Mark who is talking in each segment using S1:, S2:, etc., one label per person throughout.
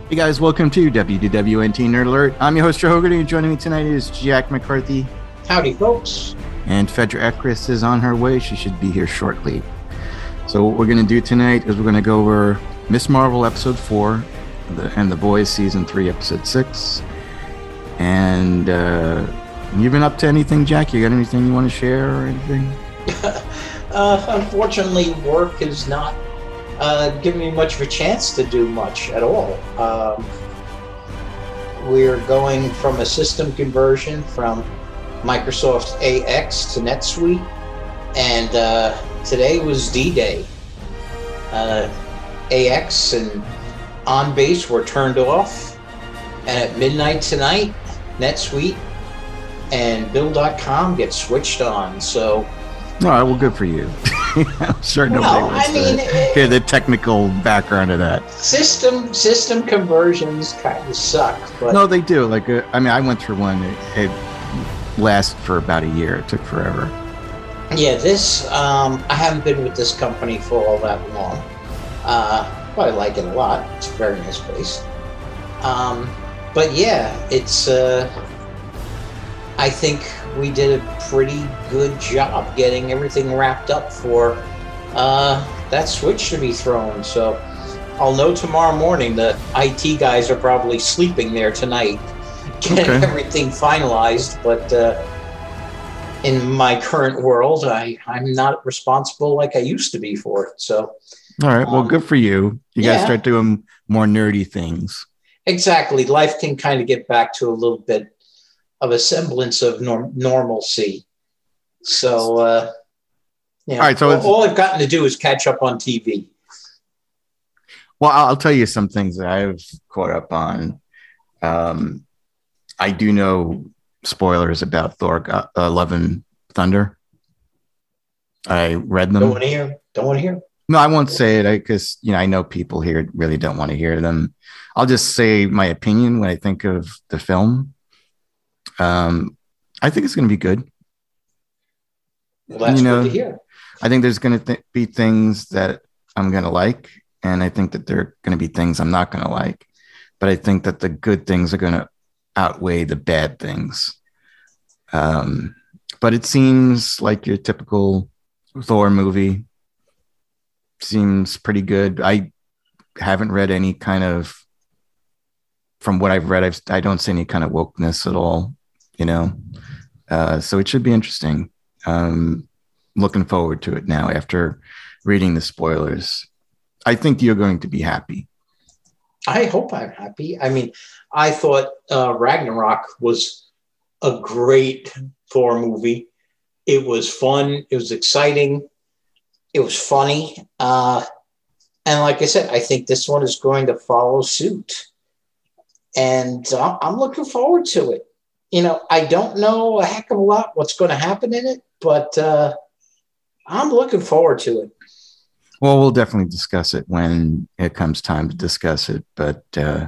S1: Hey guys, welcome to WDWNT Nerd Alert. I'm your host, Joe Hogarty, and joining me tonight is Jack McCarthy.
S2: Howdy, folks.
S1: And Fedra Ekris is on her way. She should be here shortly. So what we're going to do tonight is we're going to go over Miss Marvel Episode 4 and The Boys Season 3, Episode 6. And you've been up to anything, Jack? You got anything you want to share or anything?
S2: Unfortunately, work has not given me much of a chance to do much at all. We're going from a system conversion from Microsoft AX to NetSuite, and today was D-Day. AX and OnBase were turned off, and at midnight tonight, NetSuite and Bill.com get switched on. So,
S1: all right, well, good for you. I'm sure nobody wants to hear the technical background of that.
S2: System conversions kind of suck, but
S1: no, they do. Like, I went through one. It lasted for about a year. It took forever.
S2: Yeah, I haven't been with this company for all that long, but I like it a lot. It's a very nice place. But yeah, it's. I think we did a pretty good job getting everything wrapped up for that switch to be thrown. So I'll know tomorrow morning. The IT guys are probably sleeping there tonight, getting everything finalized. But in my current world, I'm not responsible like I used to be for it. So,
S1: all right, well, good for you. You got to start doing more nerdy things.
S2: Exactly. Life can kind of get back to a little bit of a semblance of normalcy. So, all right. So all I've gotten to do is catch up on TV.
S1: Well, I'll tell you some things that I've caught up on. I do know spoilers about Thor: Love and Thunder. I read them.
S2: Don't want to hear.
S1: No, I won't say it because I know people here really don't want to hear them. I'll just say my opinion when I think of the film. I think it's going to be good.
S2: Well, that's good to hear.
S1: I think there's going to be things that I'm going to like, and I think that there are going to be things I'm not going to like. But I think that the good things are going to outweigh the bad things. But it seems like your typical Thor movie. Seems pretty good. I haven't read any kind of, from what I've read, I don't see any kind of wokeness at all. So it should be interesting. Looking forward to it now after reading the spoilers. I think you're going to be happy.
S2: I hope I'm happy. I mean, I thought Ragnarok was a great Thor movie. It was fun. It was exciting. It was funny. And like I said, I think this one is going to follow suit. And I'm looking forward to it. I don't know a heck of a lot what's going to happen in it, but I'm looking forward to it.
S1: Well, we'll definitely discuss it when it comes time to discuss it. But,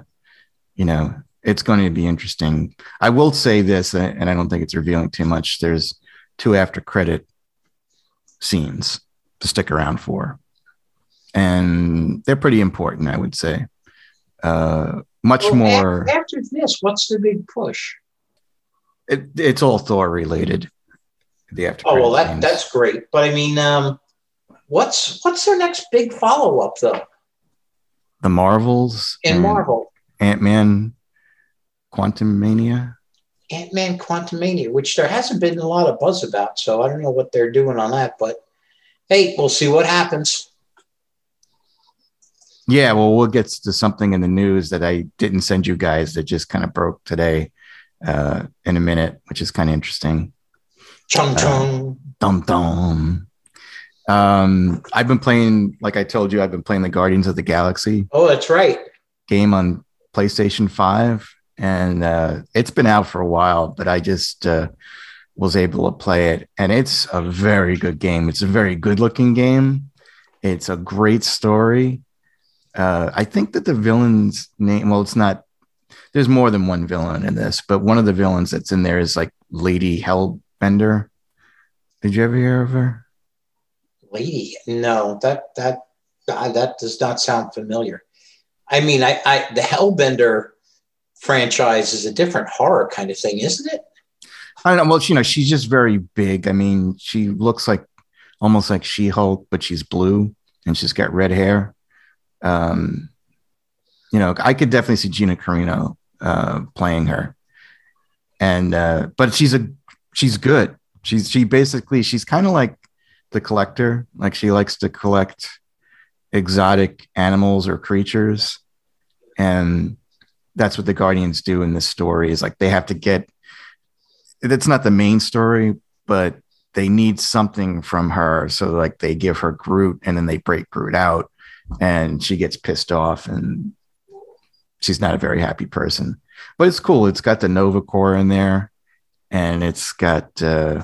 S1: it's going to be interesting. I will say this, and I don't think it's revealing too much. There's 2 after credit scenes to stick around for. And they're pretty important, I would say. Much more.
S2: After this, what's the big push?
S1: It's all Thor related. The after.
S2: Oh well, that's great. But I mean, what's their next big follow up though?
S1: The Marvels
S2: and Marvel.
S1: Ant-Man, Quantumania.
S2: Ant-Man, Quantumania, which there hasn't been a lot of buzz about, so I don't know what they're doing on that. But hey, we'll see what happens.
S1: Yeah, well, we'll get to something in the news that I didn't send you guys that just kind of broke today. In a minute, which is kind of interesting.
S2: Chung chung.
S1: Dum dum. I've been playing, like I told you, I've been playing the Guardians of the Galaxy.
S2: Oh, that's right.
S1: Game on PlayStation 5. And it's been out for a while, but I just was able to play it. And it's a very good game. It's a very good looking game. It's a great story. I think that the villain's name, well, it's not, there's more than one villain in this, but one of the villains that's in there is like Lady Hellbender. Did you ever hear of her?
S2: Lady? No, that does not sound familiar. I mean, the Hellbender franchise is a different horror kind of thing, isn't it?
S1: I don't know. Well, she's just very big. I mean, she looks like almost like She-Hulk, but she's blue and she's got red hair. Um, I could definitely see Gina Carano playing her, and but she's good. She's kind of like the Collector. Like she likes to collect exotic animals or creatures, and that's what the Guardians do in this story. Is like they have to get. It's not the main story, but they need something from her. So like they give her Groot, and then they break Groot out, and she gets pissed off, and she's not a very happy person. But it's cool. It's got the Nova Corps in there, and it's got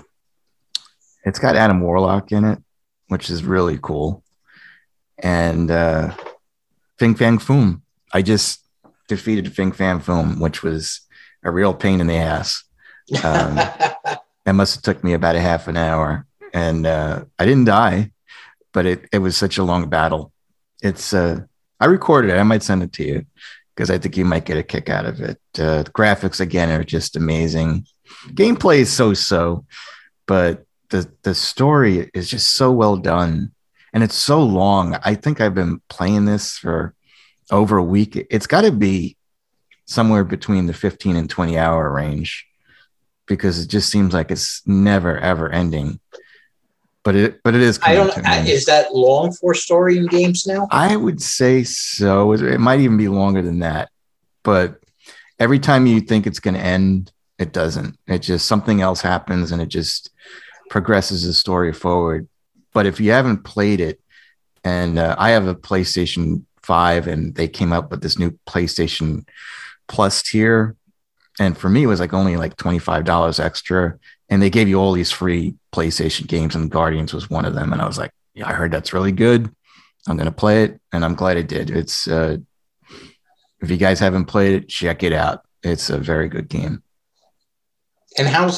S1: Adam Warlock in it, which is really cool. And Fin Fang Foom. I just defeated Fin Fang Foom, which was a real pain in the ass. That must have took me about a half an hour, and I didn't die, but it was such a long battle. It's I recorded it. I might send it to you because I think you might get a kick out of it. The graphics again are just amazing. Gameplay is so, but the story is just so well done, and it's so long. I think I've been playing this for over a week. It's got to be somewhere between the 15 and 20 hour range, because it just seems like it's never ever ending. But it is.
S2: I don't. Is that long for story in games now?
S1: I would say so. It might even be longer than that. But every time you think it's going to end, it doesn't. It just something else happens, and it just progresses the story forward. But if you haven't played it, and I have a PlayStation 5, and they came up with this new PlayStation Plus tier. And for me, it was like only like $25 extra. And they gave you all these free PlayStation games, and Guardians was one of them. And I was like, yeah, I heard that's really good. I'm going to play it. And I'm glad I did. It's, if you guys haven't played it, check it out. It's a very good game.
S2: And how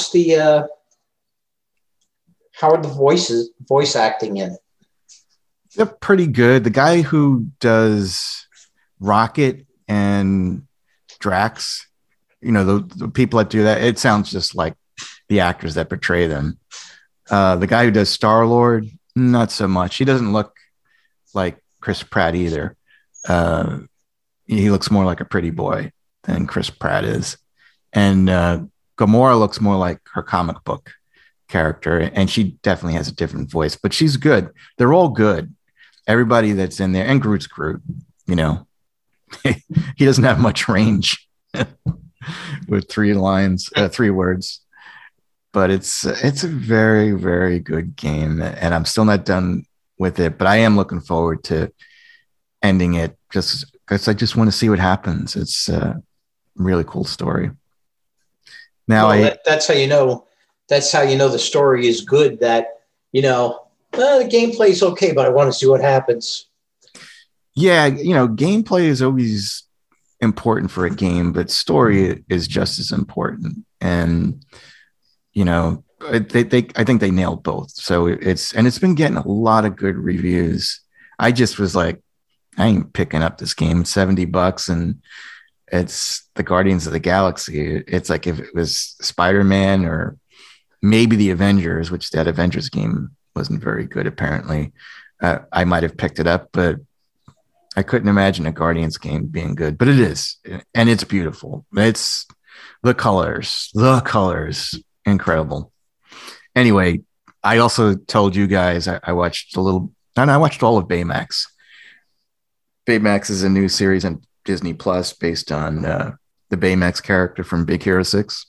S2: are the voice acting in it?
S1: They're pretty good. The guy who does Rocket and Drax, the people that do that, it sounds just like the actors that portray them. The guy who does Star-Lord, not so much. He doesn't look like Chris Pratt either. He looks more like a pretty boy than Chris Pratt is. And Gamora looks more like her comic book character, and she definitely has a different voice, but she's good. They're all good. Everybody that's in there, and Groot's Groot, he doesn't have much range with three words, but it's a very, very good game, and I'm still not done with it, but I am looking forward to ending it just because I just want to see what happens. It's a really cool story. Now,
S2: that's how you know. That's how you know the story is good. That the gameplay is okay, but I want to see what happens.
S1: Yeah, gameplay is always important for a game, but story is just as important. And I think they nailed both. So it's been getting a lot of good reviews. I just was like, I ain't picking up this game. $70, and it's the Guardians of the Galaxy. It's like if it was Spider-Man or maybe the Avengers, which that Avengers game wasn't very good, apparently. I might have picked it up, but I couldn't imagine a Guardians game being good. But it is, and it's beautiful. It's the colors, incredible. Anyway, I also told you guys I watched all of Baymax. Baymax is a new series on Disney Plus based on the Baymax character from Big Hero 6.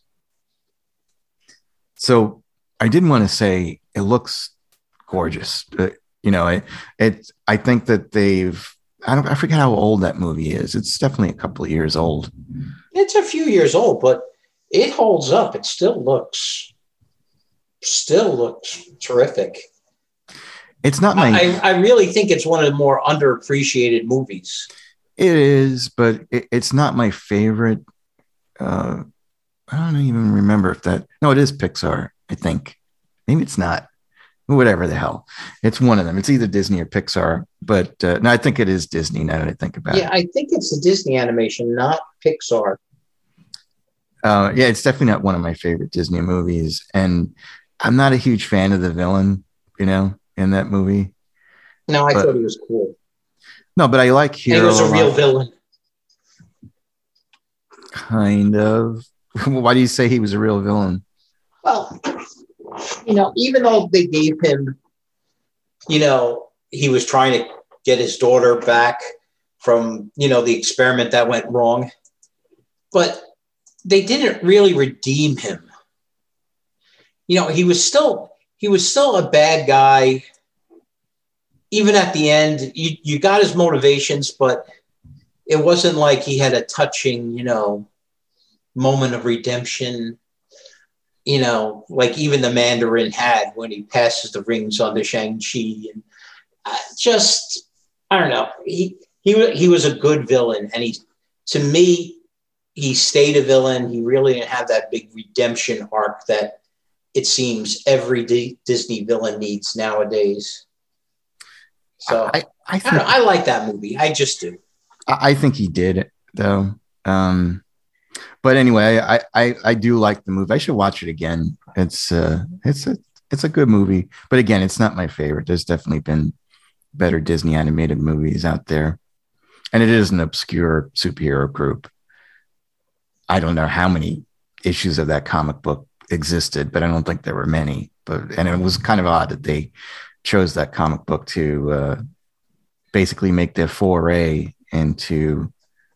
S1: So I didn't want to say it looks gorgeous. I think that I forget how old that movie is. It's definitely a couple of years old.
S2: It's a few years old, but it holds up. It still looks terrific.
S1: It's not my.
S2: I really think it's one of the more underappreciated movies.
S1: It is, but it's not my favorite. I don't even remember if that. No, it is Pixar, I think. Maybe it's not. whatever the hell. It's one of them. It's either Disney or Pixar, but no, I think it is Disney now that I think about
S2: Yeah,
S1: it.
S2: I think it's the Disney animation, not Pixar.
S1: Yeah, it's definitely not one of my favorite Disney movies, and I'm not a huge fan of the villain, in that movie.
S2: No, I thought
S1: But
S2: he was cool.
S1: no, but I like
S2: And he
S1: Hero
S2: was
S1: a
S2: a real
S1: lot,
S2: villain.
S1: kind of. Why do you say he was a real villain?
S2: Well, even though they gave him, he was trying to get his daughter back from, the experiment that went wrong, but they didn't really redeem him. He was still a bad guy. Even at the end, you got his motivations, but it wasn't like he had a touching, moment of redemption, like even the Mandarin had when he passes the rings on to Shang-Chi. And I don't know. He was a good villain. And to me, he stayed a villain. He really didn't have that big redemption arc that it seems every Disney villain needs nowadays. So
S1: I
S2: I don't
S1: think
S2: know. I like that movie. I just do.
S1: I think he did though. But anyway, I do like the movie. I should watch it again. It's a good movie, but again, it's not my favorite. There's definitely been better Disney animated movies out there, and it is an obscure superhero group. I don't know how many issues of that comic book existed, but I don't think there were many. And it was kind of odd that they chose that comic book to basically make their foray into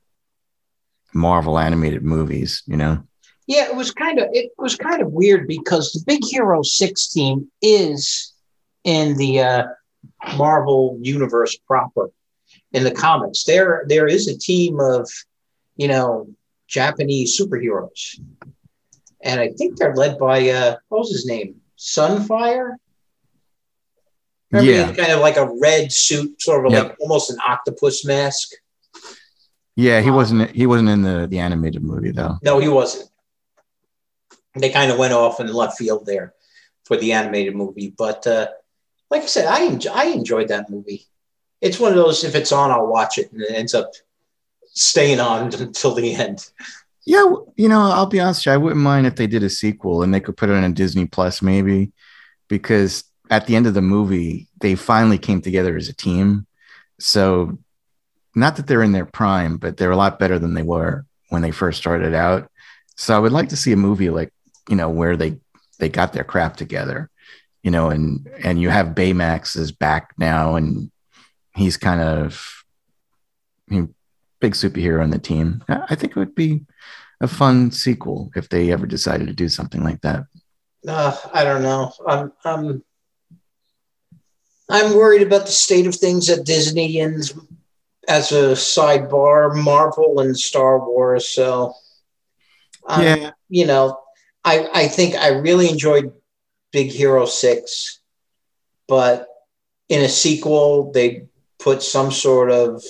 S1: Marvel animated movies.
S2: Yeah, it was kind of weird because the Big Hero 6 team is in the Marvel universe proper. In the comics, there is a team of you know Japanese superheroes, and I think they're led by what was his name, Sunfire. Remember, he
S1: Yeah.
S2: had kind of like a red suit, sort of like
S1: Yep.
S2: almost an octopus mask.
S1: Yeah, he
S2: Um,
S1: wasn't he wasn't in the animated movie though.
S2: no, he wasn't. They kind of went off in left field there for the animated movie, but like I said, I enjoyed that movie. It's one of those, if it's on, I'll watch it, and it ends up staying on until the end.
S1: Yeah, I'll be honest with you, I wouldn't mind if they did a sequel and they could put it on Disney Plus maybe, because at the end of the movie, they finally came together as a team. So not that they're in their prime, but they're a lot better than they were when they first started out. So I would like to see a movie like, where they got their crap together, and you have Baymax is back now, and he's kind of big superhero on the team. I think it would be a fun sequel if they ever decided to do something like that.
S2: I don't know. I'm worried about the state of things at Disney, and as a sidebar, Marvel and Star Wars. So,
S1: Yeah.
S2: I think I really enjoyed Big Hero 6, but in a sequel, they put some sort of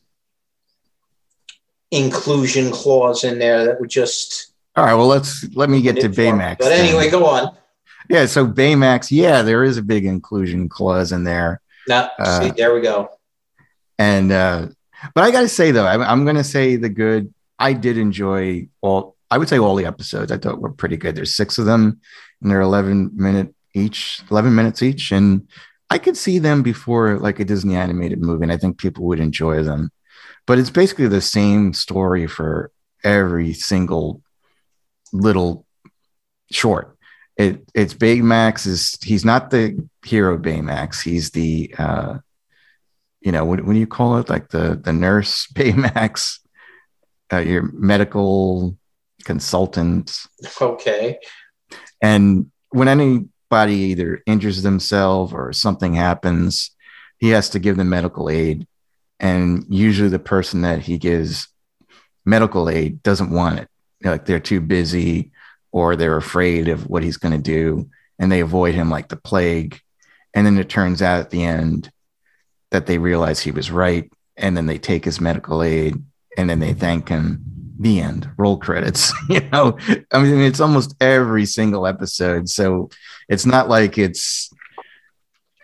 S2: inclusion clause in there that would just
S1: All right. Well, let me
S2: ruin
S1: get to
S2: it for me. But
S1: Baymax
S2: anyway,
S1: then.
S2: go on.
S1: Yeah. So Baymax, yeah, there is a big inclusion clause in there.
S2: Now, see,
S1: Uh,
S2: there we go.
S1: and but I got to say though, I'm going to say the good. I did enjoy all. I would say all the episodes. I thought were pretty good. There's 6 of them, and they're 11 minutes each, and I could see them before like a Disney animated movie, and I think people would enjoy them. But it's basically the same story for every single little short. It's Baymax is he's not the hero Baymax. He's the what do you call it? Like the nurse Baymax, your medical consultant.
S2: Okay.
S1: And when anybody either injures themselves or something happens, he has to give them medical aid. And usually the person that he gives medical aid doesn't want it. Like they're too busy or they're afraid of what he's going to do and they avoid him like the plague. And then it turns out at the end that they realize he was right. And then they take his medical aid and then they thank him. The end. Roll credits. I mean, it's almost every single episode. So it's not like it's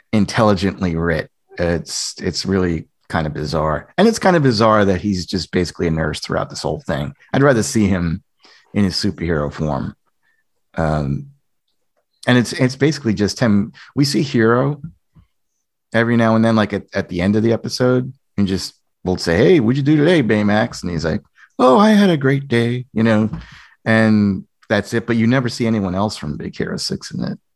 S1: intelligently writ. It's really kind of bizarre, and it's kind of bizarre that he's just basically a nurse throughout this whole thing. I'd rather see him in his superhero form. Um, and it's basically just him. We see Hero every now and then, like at the end of the episode, and just we'll say, "Hey, what'd you do today, Baymax?" And he's like, "Oh, I had a great day," and that's it. But you never see anyone else from Big Hero 6 in it.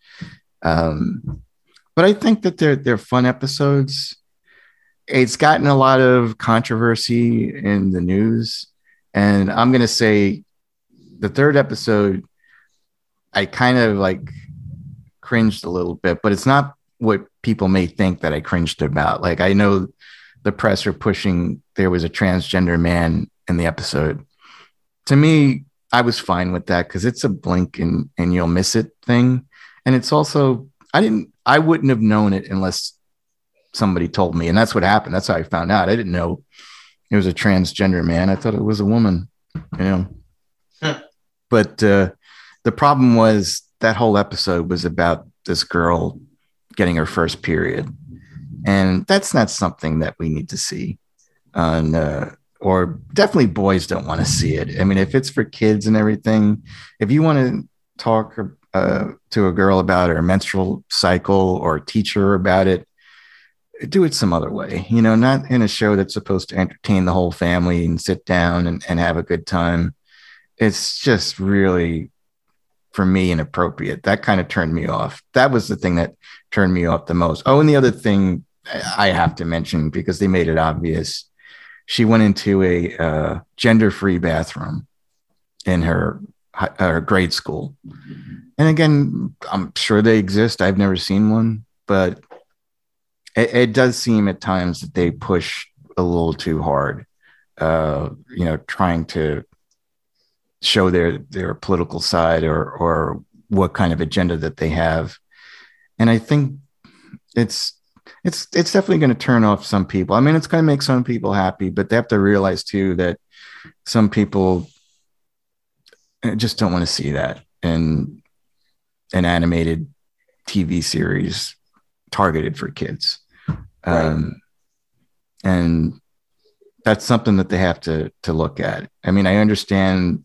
S1: But I think that they're fun episodes. It's gotten a lot of controversy in the news, and I'm gonna say the third episode, I kind of like cringed a little bit, but it's not what people may think that I cringed about. Like, I know the press are pushing there was a transgender man in the episode. To me, I was fine with that because it's a blink and you'll miss it thing. And it's also, I wouldn't have known it unless somebody told me. And that's what happened. That's how I found out. I didn't know it was a transgender man. I thought it was a woman, you know. But the problem was that whole episode was about this girl getting her first period. And that's not something that we need to see on, or definitely boys don't want to see it. I mean, if it's for kids and everything, if you want to talk to a girl about her menstrual cycle or teach her about it, do it some other way, not in a show that's supposed to entertain the whole family and sit down and have a good time. It's just really, for me, inappropriate. That kind of turned me off. That was the thing that turned me off the most. Oh, and the other thing I have to mention, because they made it obvious, she went into a gender-free bathroom in her grade school. And again, I'm sure they exist. I've never seen one, but it does seem at times that they push a little too hard, trying to show their political side or what kind of agenda that they have. And I think it's definitely going to turn off some people. I mean, it's going to make some people happy, but they have to realize too that some people just don't want to see that in an animated TV series targeted for kids. Right. And that's something that they have to look at. I mean, I understand,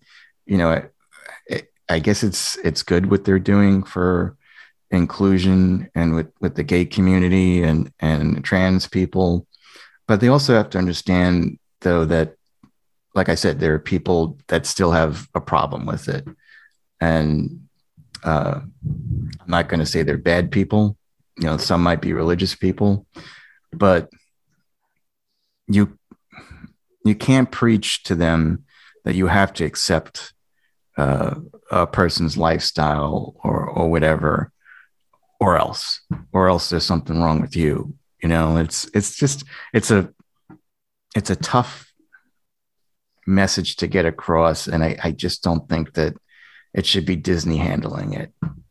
S1: I guess it's good what they're doing for inclusion and with the gay community and trans people, but they also have to understand, though, that, like I said, there are people that still have a problem with it. And I'm not going to say they're bad people. Some might be religious people, but you can't preach to them that you have to accept a person's lifestyle or whatever, or else there's something wrong with you. It's a tough message to get across, and I just don't think that it should be Disney handling it.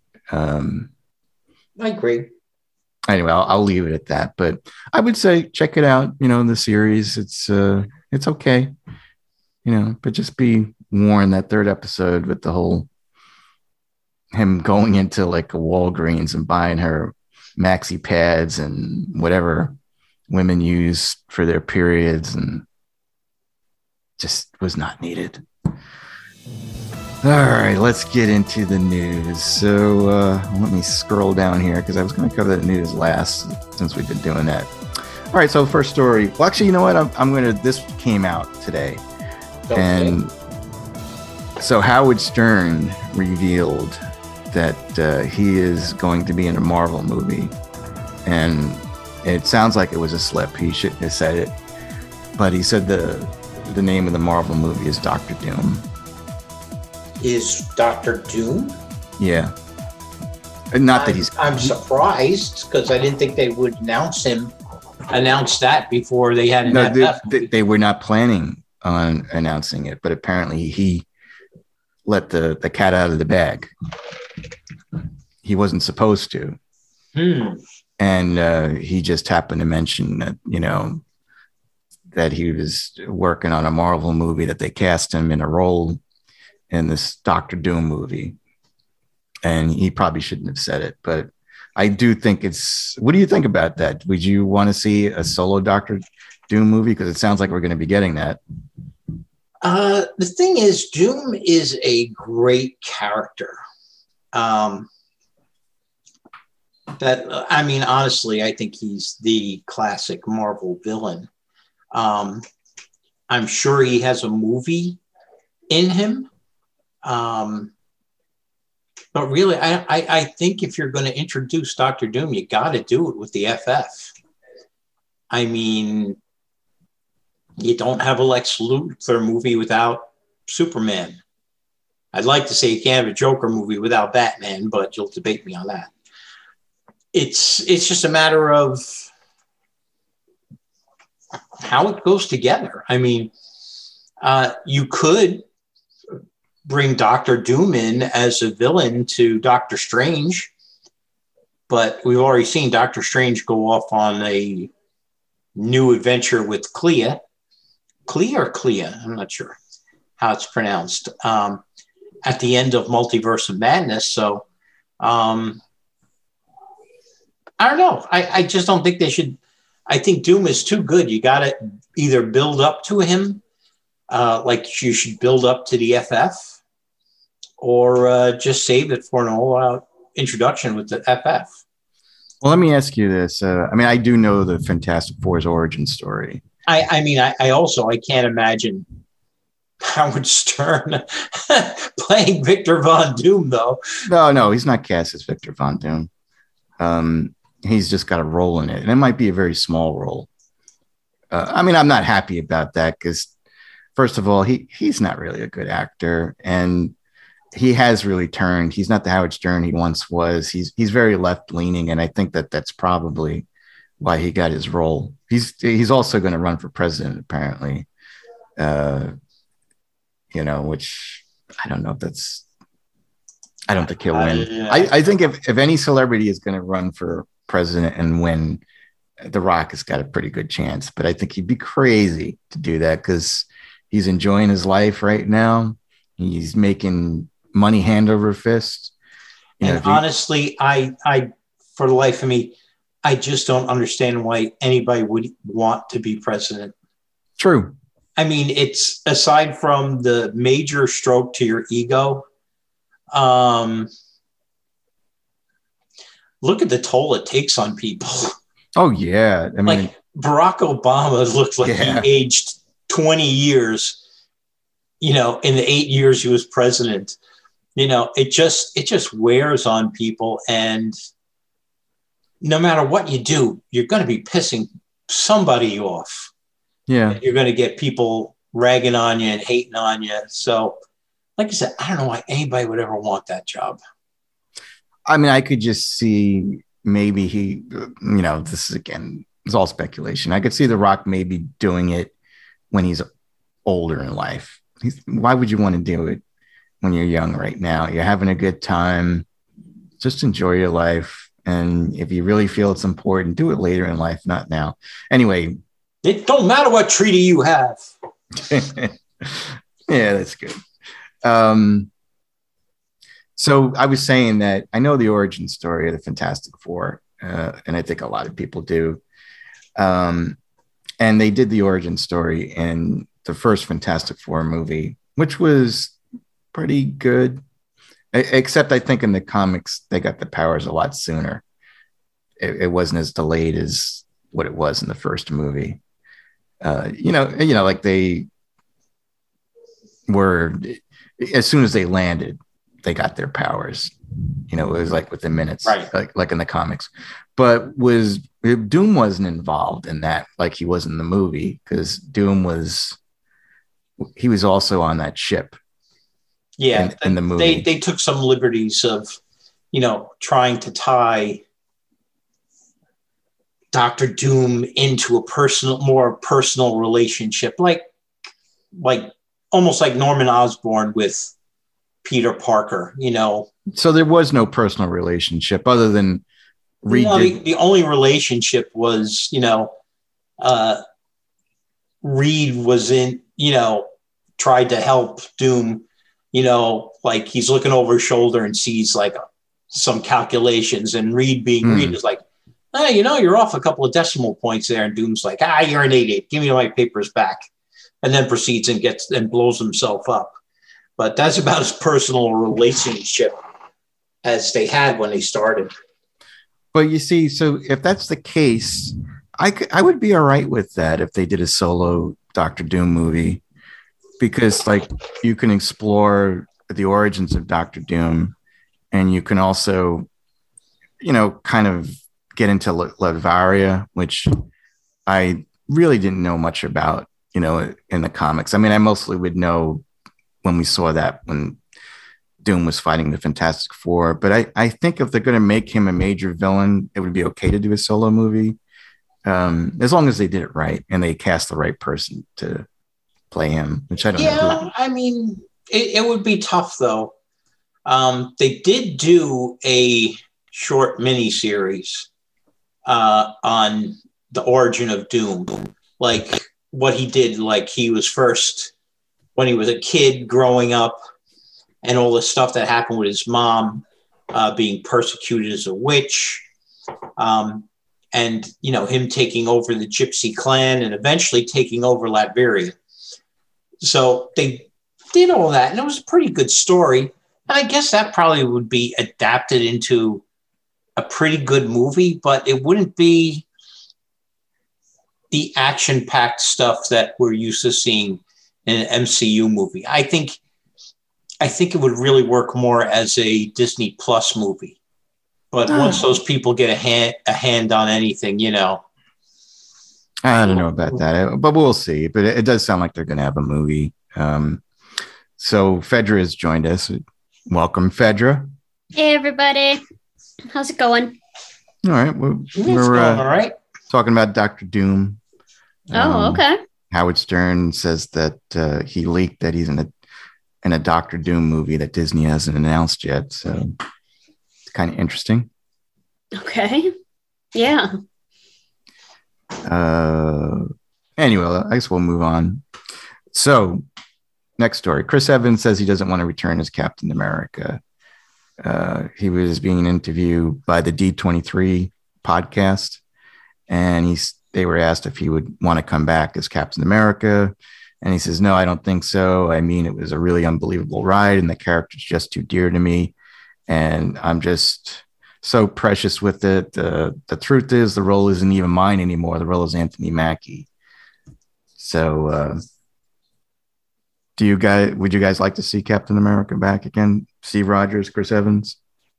S2: I agree.
S1: Anyway, I'll leave it at that, but I would say check it out. The series, it's okay, but just be warned that third episode with the whole him going into like a Walgreens and buying her maxi pads and whatever women use for their periods, and just was not needed. All right, let's get into the news. So let me scroll down here because I was going to cover the news last since we've been doing that. All right, so first story. Well, actually, you know what? I'm going to, this came out today. Okay. And so Howard Stern revealed that he is going to be in a Marvel movie. And it sounds like it was a slip. He shouldn't have said it. But he said the name of the Marvel movie is Doctor Doom.
S2: Is Doctor Doom?
S1: Yeah. Not that he's...
S2: I'm surprised because I didn't think they would announce that before they had an
S1: they were not planning on announcing it, but apparently he let the cat out of the bag. He wasn't supposed to. And he just happened to mention that, that he was working on a Marvel movie, that they cast him in a role in this Doctor Doom movie. And he probably shouldn't have said it, but I do think it's. What do you think about that? Would you want to see a solo Doctor Doom movie? Because it sounds like we're going to be getting that.
S2: The thing is, Doom is a great character. Um, I mean, honestly, I think he's the classic Marvel villain. Um, I'm sure he has a movie in him. But really, I think if you're going to introduce Doctor Doom, you got to do it with the FF. I mean, you don't have a Lex Luthor movie without Superman. I'd like to say you can't have a Joker movie without Batman, but you'll debate me on that. It's just a matter of how it goes together. I mean, you could bring Doctor Doom in as a villain to Doctor Strange, but we've already seen Doctor Strange go off on a new adventure with Clea. Clea or Clea? I'm not sure how it's pronounced. At the end of Multiverse of Madness. So I don't know. I just don't think they should. I think Doom is too good. You got to either build up to him, like you should build up to the FF, or just save it for an all-out introduction with the FF.
S1: Well, let me ask you this. I mean, I do know the Fantastic Four's origin story.
S2: I mean, I can't imagine Howard Stern playing Victor Von Doom, though.
S1: No, he's not cast as Victor Von Doom. He's just got a role in it, and it might be a very small role. I mean, I'm not happy about that because, first of all, he's not really a good actor, and he has really turned. He's not the Howard Stern he once was. He's very left leaning, and I think that's probably why he got his role. He's also going to run for president, apparently. Which I don't know if that's. I don't think he'll win. I think if any celebrity is going to run for president and win, The Rock has got a pretty good chance. But I think he'd be crazy to do that because he's enjoying his life right now. He's making money hand over fist.
S2: Honestly, I for the life of me, I just don't understand why anybody would want to be president.
S1: True.
S2: I mean, it's aside from the major stroke to your ego. Look at the toll it takes on people.
S1: Oh yeah. I mean,
S2: like Barack Obama looked like he aged 20 years, in the 8 years he was president. It just wears on people. And no matter what you do, you're going to be pissing somebody off.
S1: Yeah.
S2: You're going to get people ragging on you and hating on you. So, like I said, I don't know why anybody would ever want that job.
S1: I mean, I could just see maybe he, this is again, it's all speculation. I could see The Rock maybe doing it when he's older in life. Why would you want to do it when you're young right now? You're having a good time. Just enjoy your life. And if you really feel it's important, do it later in life, not now. Anyway.
S2: It don't matter what treaty you have.
S1: Yeah, that's good. So I was saying that I know the origin story of the Fantastic Four, and I think a lot of people do. And they did the origin story in the first Fantastic Four movie, which was pretty good. Except I think in the comics, they got the powers a lot sooner. It wasn't as delayed as what it was in the first movie. Like they were, as soon as they landed, they got their powers. It was like within minutes,
S2: right?
S1: Like in the comics. But Doom wasn't involved in that, like he was in the movie, because Doom was also on that ship.
S2: Yeah,
S1: in the movie,
S2: they took some liberties of, trying to tie Dr. Doom into a more personal relationship, like almost like Norman Osborn with Peter Parker,
S1: So there was no personal relationship other than
S2: Reed. The only relationship was, Reed was tried to help Doom, like he's looking over his shoulder and sees like some calculations, and Reed being Reed is like, oh, you're off a couple of decimal points there. And Doom's like, you're an idiot. Give me my papers back. And then proceeds and blows himself up. But that's about as personal a relationship as they had when they started.
S1: Well, you see, so if that's the case, I would be all right with that if they did a solo Doctor Doom movie, because like you can explore the origins of Doctor Doom, and you can also, kind of get into Latveria, which I really didn't know much about, in the comics. I mean, I mostly would know when we saw that when Doom was fighting the Fantastic Four. But I think if they're going to make him a major villain, it would be okay to do a solo movie, as long as they did it right and they cast the right person to play him, which I don't know.
S2: Yeah, I mean, it would be tough, though. They did do a short miniseries on the origin of Doom, like what he did, like he was first when he was a kid growing up, and all the stuff that happened with his mom being persecuted as a witch, and him taking over the Gypsy clan and eventually taking over Latveria. So they did all that, and it was a pretty good story. And I guess that probably would be adapted into a pretty good movie, but it wouldn't be the action-packed stuff that we're used to seeing in an MCU movie. I think it would really work more as a Disney Plus movie. But once those people get a hand on anything, I
S1: don't know about that, but we'll see. But it does sound like they're going to have a movie. So Fedra has joined us. Welcome, Fedra.
S3: Hey, everybody. How's it going?
S1: All right. We're
S2: going all right.
S1: Talking about Dr. Doom.
S3: Okay.
S1: Howard Stern says that he leaked that he's in a Dr. Doom movie that Disney hasn't announced yet. So it's kind of interesting.
S3: Okay. Yeah.
S1: Anyway, I guess we'll move on. So next story. Chris Evans says he doesn't want to return as Captain America. He was being interviewed by the D23 podcast, and they were asked if he would want to come back as Captain America. And he says, no, I don't think so. I mean, it was a really unbelievable ride, and the character's just too dear to me. And I'm just so precious with it. The truth is, the role isn't even mine anymore. The role is Anthony Mackie. So would you guys like to see Captain America back again? Steve Rogers, Chris Evans?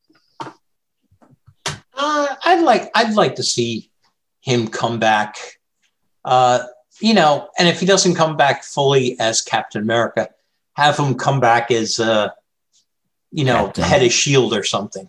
S2: I'd like to see him come back. And if he doesn't come back fully as Captain America, have him come back as head of S.H.I.E.L.D. or something.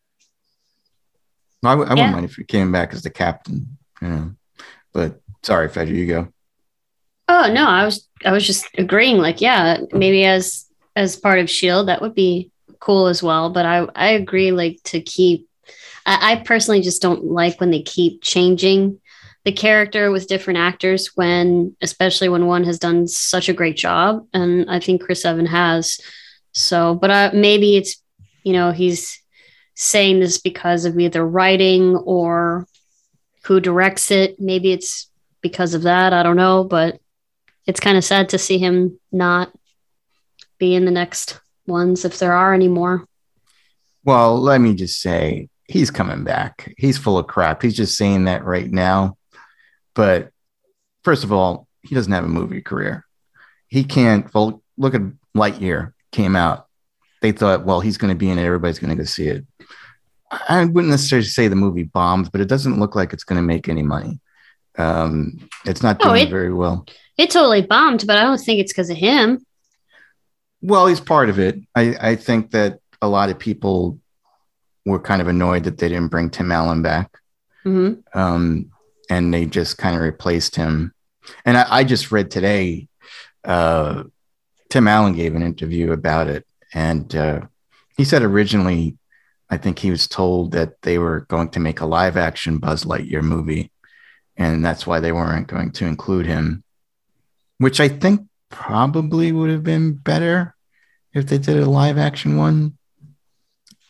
S1: I wouldn't mind if he came back as the captain. But sorry, Fedra, you go.
S3: Oh no, I was just agreeing. Like, yeah, maybe as part of S.H.I.E.L.D., that would be cool as well. But I agree. Like to keep. I personally just don't like when they keep changing the character with different actors especially when one has done such a great job, and I think Chris Evans has. So, but maybe it's he's saying this because of either writing or who directs it. Maybe it's because of that. I don't know, but it's kind of sad to see him not be in the next ones if there are any more.
S1: Well, let me just say he's coming back. He's full of crap. He's just saying that right now. But first of all, he doesn't have a movie career. He can't. Well, look at Lightyear came out. They thought, well, he's going to be in it. Everybody's going to go see it. I wouldn't necessarily say the movie bombed, but it doesn't look like it's going to make any money. It's not doing very well.
S3: It totally bombed, but I don't think it's because of him.
S1: Well, he's part of it. I think that a lot of people were kind of annoyed that they didn't bring Tim Allen back.
S3: Mm-hmm.
S1: And they just kind of replaced him. And I just read today, Tim Allen gave an interview about it. And he said originally, I think he was told that they were going to make a live action Buzz Lightyear movie. And that's why they weren't going to include him, which I think probably would have been better if they did a live action one.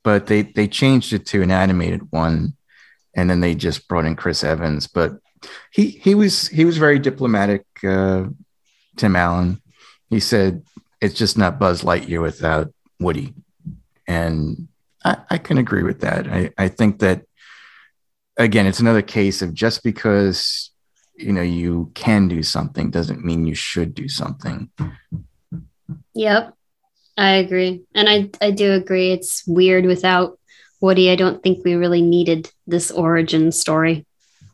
S1: but they changed it to an animated one, and then they just brought in Chris Evans. But he was very diplomatic. Tim Allen, he said it's just not Buzz Lightyear without Woody, and I can agree with that. I think that again, it's another case of just because you can do something doesn't mean you should do something.
S3: Yep, I agree. And I do agree. It's weird without Woody. I don't think we really needed this origin story.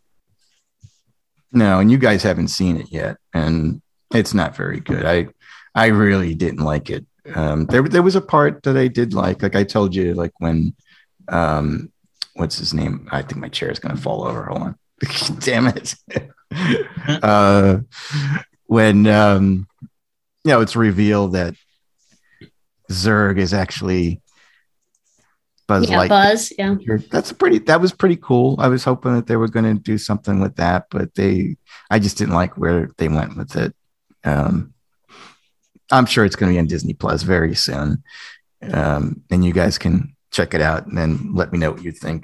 S1: No, and you guys haven't seen it yet, and it's not very good. I really didn't like it. There was a part that I did like I told you, like when what's his name? I think my chair is going to fall over. Hold on. Damn it. When it's revealed that Zurg is actually Buzz Lightyear.
S3: Buzz, yeah.
S1: That was pretty cool. I was hoping that they were going to do something with that, but I just didn't like where they went with it. I'm sure it's going to be on Disney Plus very soon. And you guys can check it out and then let me know what you think.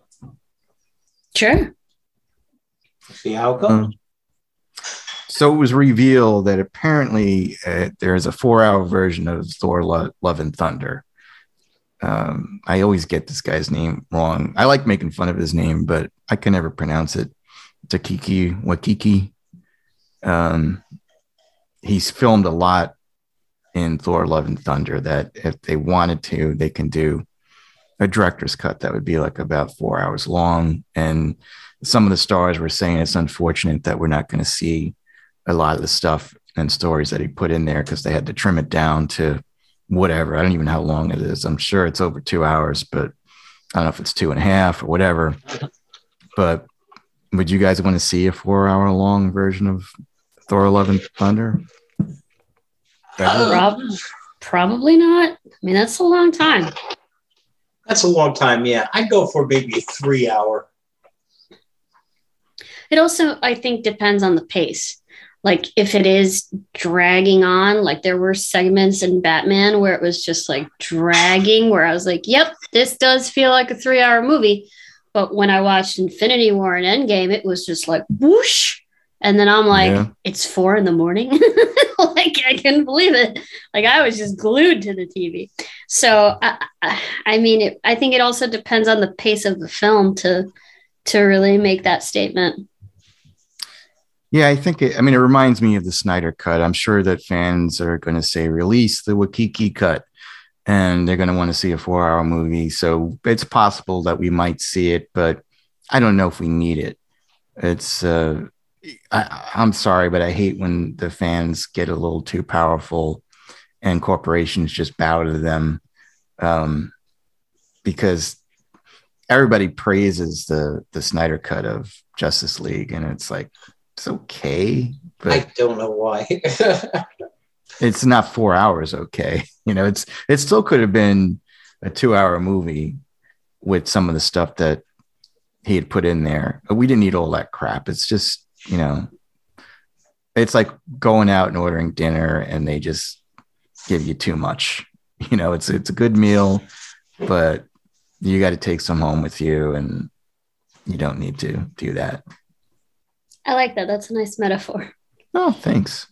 S3: Sure.
S2: See how it goes.
S1: So it was revealed that apparently there is a 4-hour version of Thor: Love and Thunder. I always get this guy's name wrong. I like making fun of his name, but I can never pronounce it. Taika Waititi. He's filmed a lot in Thor: Love and Thunder that if they wanted to, they can do a director's cut that would be like about 4 hours long. And some of the stars were saying it's unfortunate that we're not going to see a lot of the stuff and stories that he put in there because they had to trim it down to whatever. I don't even know how long it is. I'm sure it's over 2 hours, but I don't know if it's 2.5 or whatever. But would you guys want to see a 4-hour long version of Thor: Love and Thunder?
S3: Probably not. I mean, that's a long time.
S2: That's a long time, yeah. I'd go for maybe a 3-hour.
S3: It also, I think, depends on the pace. Like, if it is dragging on, like there were segments in Batman where it was just like dragging, where I was like, yep, this does feel like a 3-hour movie. But when I watched Infinity War and Endgame, it was just like whoosh. And then I'm like, It's 4 a.m. Like, I couldn't believe it. Like, I was just glued to the TV. So, I mean, I think it also depends on the pace of the film to really make that statement.
S1: Yeah, I think it reminds me of the Snyder Cut. I'm sure that fans are going to say, release the Waikiki cut, and they're going to want to see a 4-hour movie. So it's possible that we might see it, but I don't know if we need it. It's, I'm sorry, but I hate when the fans get a little too powerful and corporations just bow to them, because everybody praises the Snyder Cut of Justice League, and it's like, it's okay, but
S2: I don't know why.
S1: it's not 4 hours. Okay. It still could have been a 2-hour movie with some of the stuff that he had put in there. But we didn't need all that crap. It's just, it's like going out and ordering dinner and they just give you too much. It's a good meal, but you got to take some home with you, and you don't need to do that.
S3: I like that. That's a nice metaphor.
S1: Oh, thanks.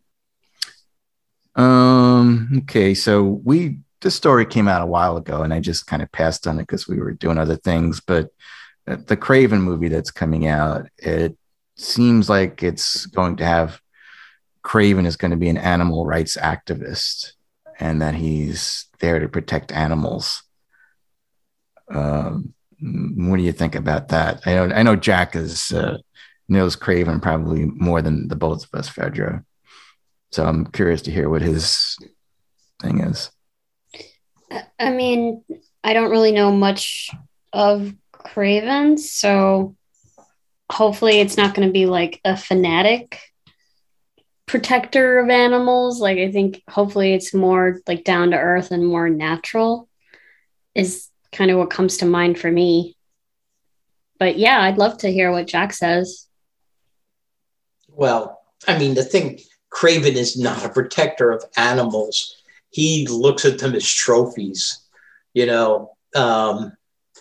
S1: Okay, so this story came out a while ago, and I just kind of passed on it because we were doing other things. But the Kraven movie that's coming out, it seems like it's going to have Kraven is going to be an animal rights activist, and that he's there to protect animals. What do you think about that? I know Jack knows Kraven probably more than the both of us, Fedra. So I'm curious to hear what his thing is.
S3: I mean, I don't really know much of Kraven, so hopefully it's not going to be like a fanatic protector of animals. Like, I think hopefully it's more like down to earth and more natural is kind of what comes to mind for me. But yeah, I'd love to hear what Jack says.
S2: Well, I mean, the thing, Kraven is not a protector of animals. He looks at them as trophies. um,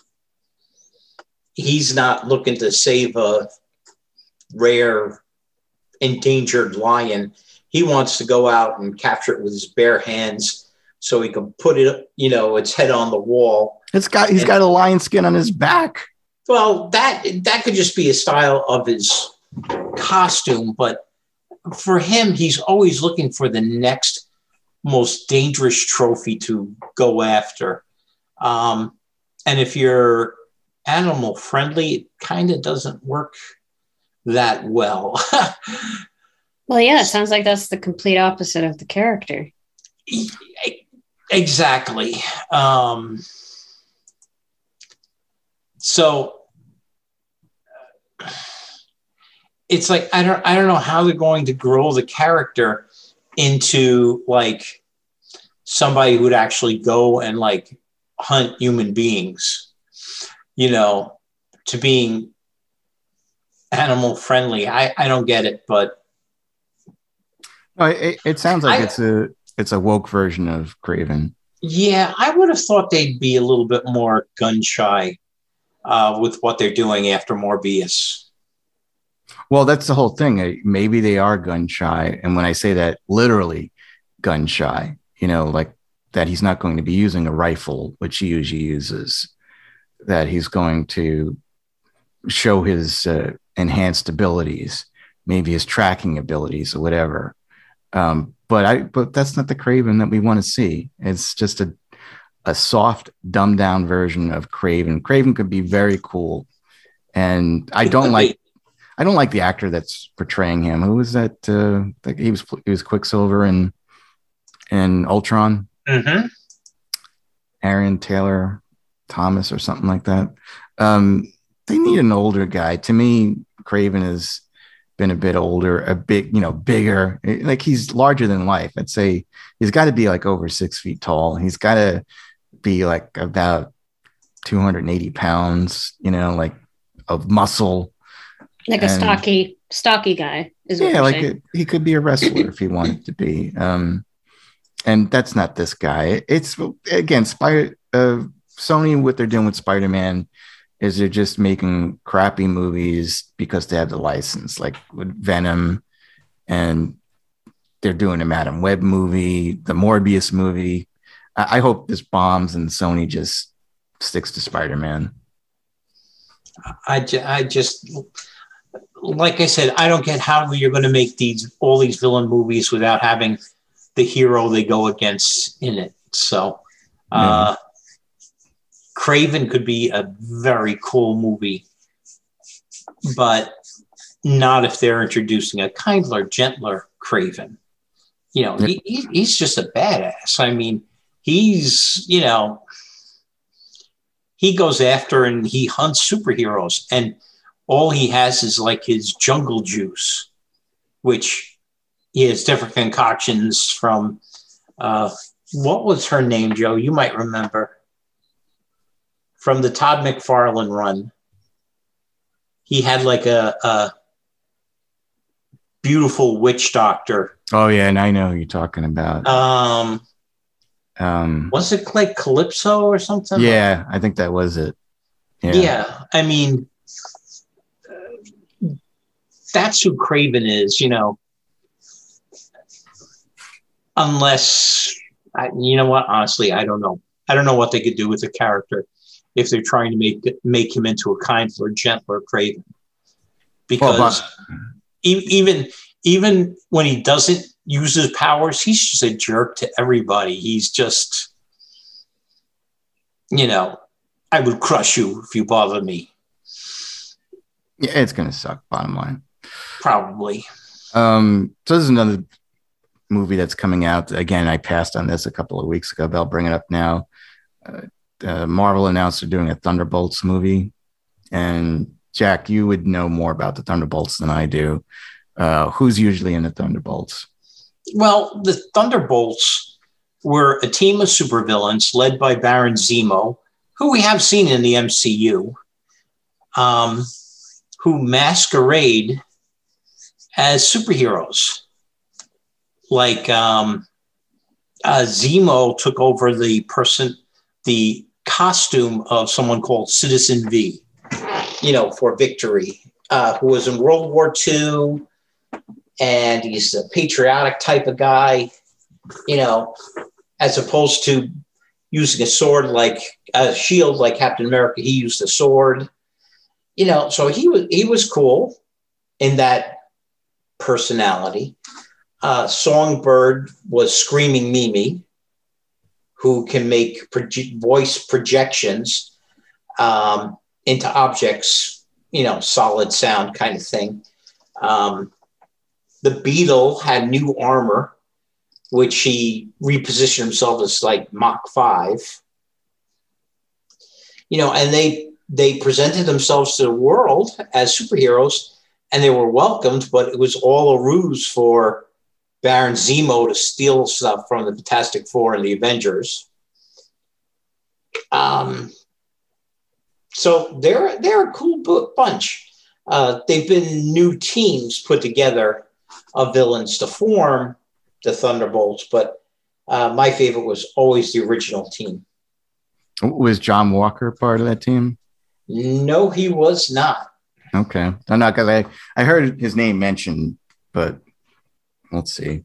S2: he's not looking to save a rare endangered lion. He wants to go out and capture it with his bare hands so he can put it, its head on the wall.
S1: He's got a lion skin on his back.
S2: Well, that could just be a style of his costume, but for him, he's always looking for the next most dangerous trophy to go after. And if you're animal friendly, it kind of doesn't work that well.
S3: Well, yeah, it sounds like that's the complete opposite of the character.
S2: Exactly. So it's like I don't know how they're going to grow the character into like somebody who would actually go and like hunt human beings, to being animal friendly. I don't get it, but
S1: it sounds like it's a woke version of Kraven.
S2: Yeah, I would have thought they'd be a little bit more gun shy with what they're doing after Morbius.
S1: Well, that's the whole thing. Maybe they are gun shy. And when I say that, literally gun shy, like that he's not going to be using a rifle, which he usually uses, that he's going to show his enhanced abilities, maybe his tracking abilities or whatever. But that's not the Kraven that we want to see. It's just a soft, dumbed down version of Kraven. Kraven could be very cool. And I don't like the actor that's portraying him. Who was that? He was Quicksilver in Ultron.
S2: Mm-hmm.
S1: Aaron Taylor Thomas or something like that. They need an older guy. To me, Kraven has been a bit older, a bit, bigger. Like he's larger than life. I'd say he's got to be like over 6 feet tall. He's got to be like about 280 pounds, like of muscle.
S3: Like a stocky guy is what you're saying.
S1: He could be a wrestler if he wanted to be. And that's not this guy. It's again, Sony, what they're doing with Spider-Man is they're just making crappy movies because they have the license, like with Venom, and they're doing a Madam Web movie, the Morbius movie. I hope this bombs and Sony just sticks to Spider-Man.
S2: I just, like I said, I don't get how you're going to make all these villain movies without having the hero they go against in it. So, Kraven could be a very cool movie, but not if they're introducing a kindler, gentler Kraven. He's just a badass. I mean, he's, he goes after and he hunts superheroes, and all he has is like his jungle juice, which he has different concoctions from, what was her name, Joe? You might remember. From the Todd McFarlane run. He had like a beautiful witch doctor.
S1: Oh yeah, and I know who you're talking about.
S2: Was it like Calypso or something?
S1: Yeah, I think that was it.
S2: Yeah, I mean, that's who Kraven is, Unless, you know what? Honestly, I don't know. I don't know what they could do with the character if they're trying to make him into a kinder, gentler Kraven. Because even when he doesn't use his powers, he's just a jerk to everybody. He's just, I would crush you if you bother me.
S1: Yeah, it's going to suck, bottom line.
S2: Probably.
S1: So this is another movie that's coming out. Again, I passed on this a couple of weeks ago, but I'll bring it up now. Marvel announced they're doing a Thunderbolts movie. And Jack, you would know more about the Thunderbolts than I do. Who's usually in the Thunderbolts?
S2: Well, the Thunderbolts were a team of supervillains led by Baron Zemo, who we have seen in the MCU, who masquerade as superheroes. Like Zemo took over the costume of someone called Citizen V, for victory, who was in World War II, and he's a patriotic type of guy, as opposed to using a sword like a shield like Captain America. He used a sword, so he was cool in that personality. Songbird was Screaming Mimi, who can make voice projections into objects, solid sound kind of thing. The Beetle had new armor, which he repositioned himself as like Mach 5. And they presented themselves to the world as superheroes, and they were welcomed, but it was all a ruse for Baron Zemo to steal stuff from the Fantastic Four and the Avengers. So they're a cool bunch. They've been new teams put together of villains to form the Thunderbolts, but my favorite was always the original team.
S1: Was John Walker part of that team?
S2: No, he was not.
S1: Okay. I'm not because I heard his name mentioned, but let's see.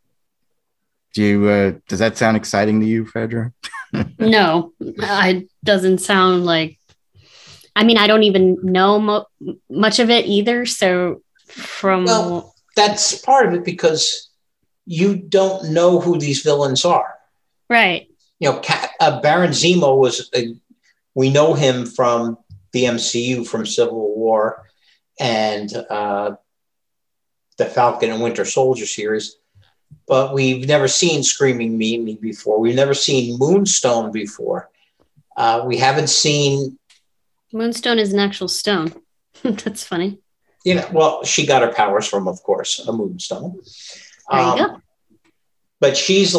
S1: Does that sound exciting to you, Phaedra?
S3: No, it doesn't sound like. I mean, I don't even know much of it either. So
S2: that's part of it because you don't know who these villains are.
S3: Right.
S2: Baron Zemo we know him from the MCU, from Civil War and the Falcon and Winter Soldier series, but we've never seen Screaming Mimi before. We've never seen Moonstone before. We haven't seen.
S3: Moonstone is an actual stone. That's funny.
S2: She got her powers from, of course, a moonstone.
S3: There you go.
S2: But she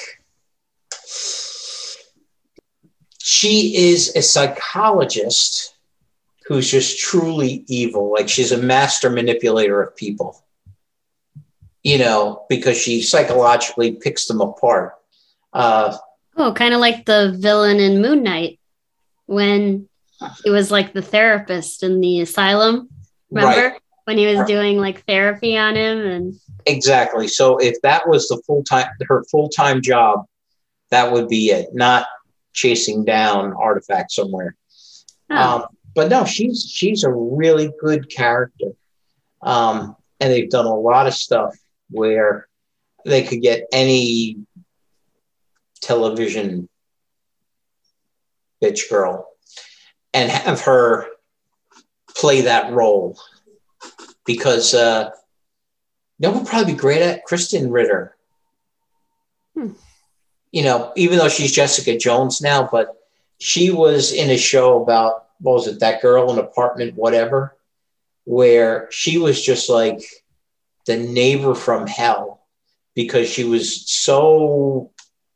S2: is a psychologist who's just truly evil. Like, she's a master manipulator of people, because she psychologically picks them apart.
S3: Kind of like the villain in Moon Knight when it was like the therapist in the asylum. Remember? Right. When he was doing like therapy on him and
S2: exactly. So if that was her full-time job, that would be it, not chasing down artifacts somewhere.
S3: Oh.
S2: But no, she's a really good character. And they've done a lot of stuff where they could get any television bitch girl and have her play that role. Because that would probably be great at Kristen Ritter. Even though she's Jessica Jones now, but she was in a show about, what was it, That Girl in Apartment Whatever, where she was just like the neighbor from hell because she was so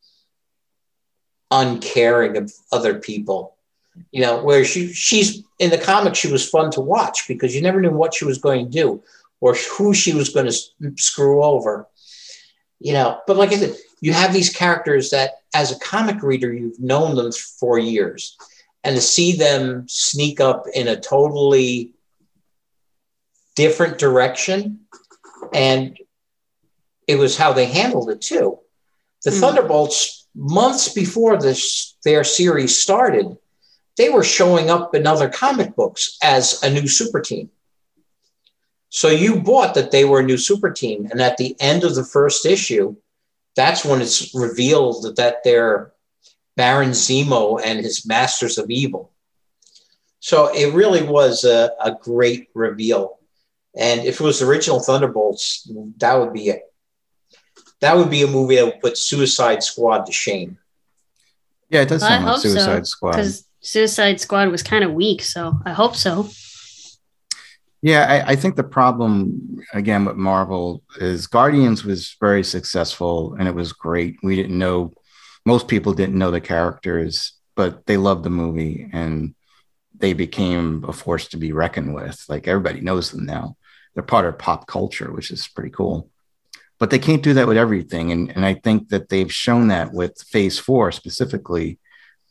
S2: uncaring of other people. Where she's in the comics, she was fun to watch because you never knew what she was going to do or who she was going to screw over. But like I said, you have these characters that as a comic reader, you've known them for years, and to see them sneak up in a totally different direction. And it was how they handled it too. The Thunderbolts, months before their series started, they were showing up in other comic books as a new super team. So you bought that they were a new super team. And at the end of the first issue, that's when it's revealed that they're Baron Zemo and his Masters of Evil. So it really was a great reveal. And if it was the original Thunderbolts, that would be it. That would be a movie that would put Suicide Squad to shame.
S1: Yeah, it does sound like Suicide Squad.
S3: Because Suicide Squad was kind of weak, so I hope so.
S1: Yeah, I think the problem, again, with Marvel is Guardians was very successful and it was great. We didn't know, most people didn't know the characters, but they loved the movie and they became a force to be reckoned with. Like, everybody knows them now. They're part of pop culture, which is pretty cool. But they can't do that with everything. And I think that they've shown that with Phase 4 specifically,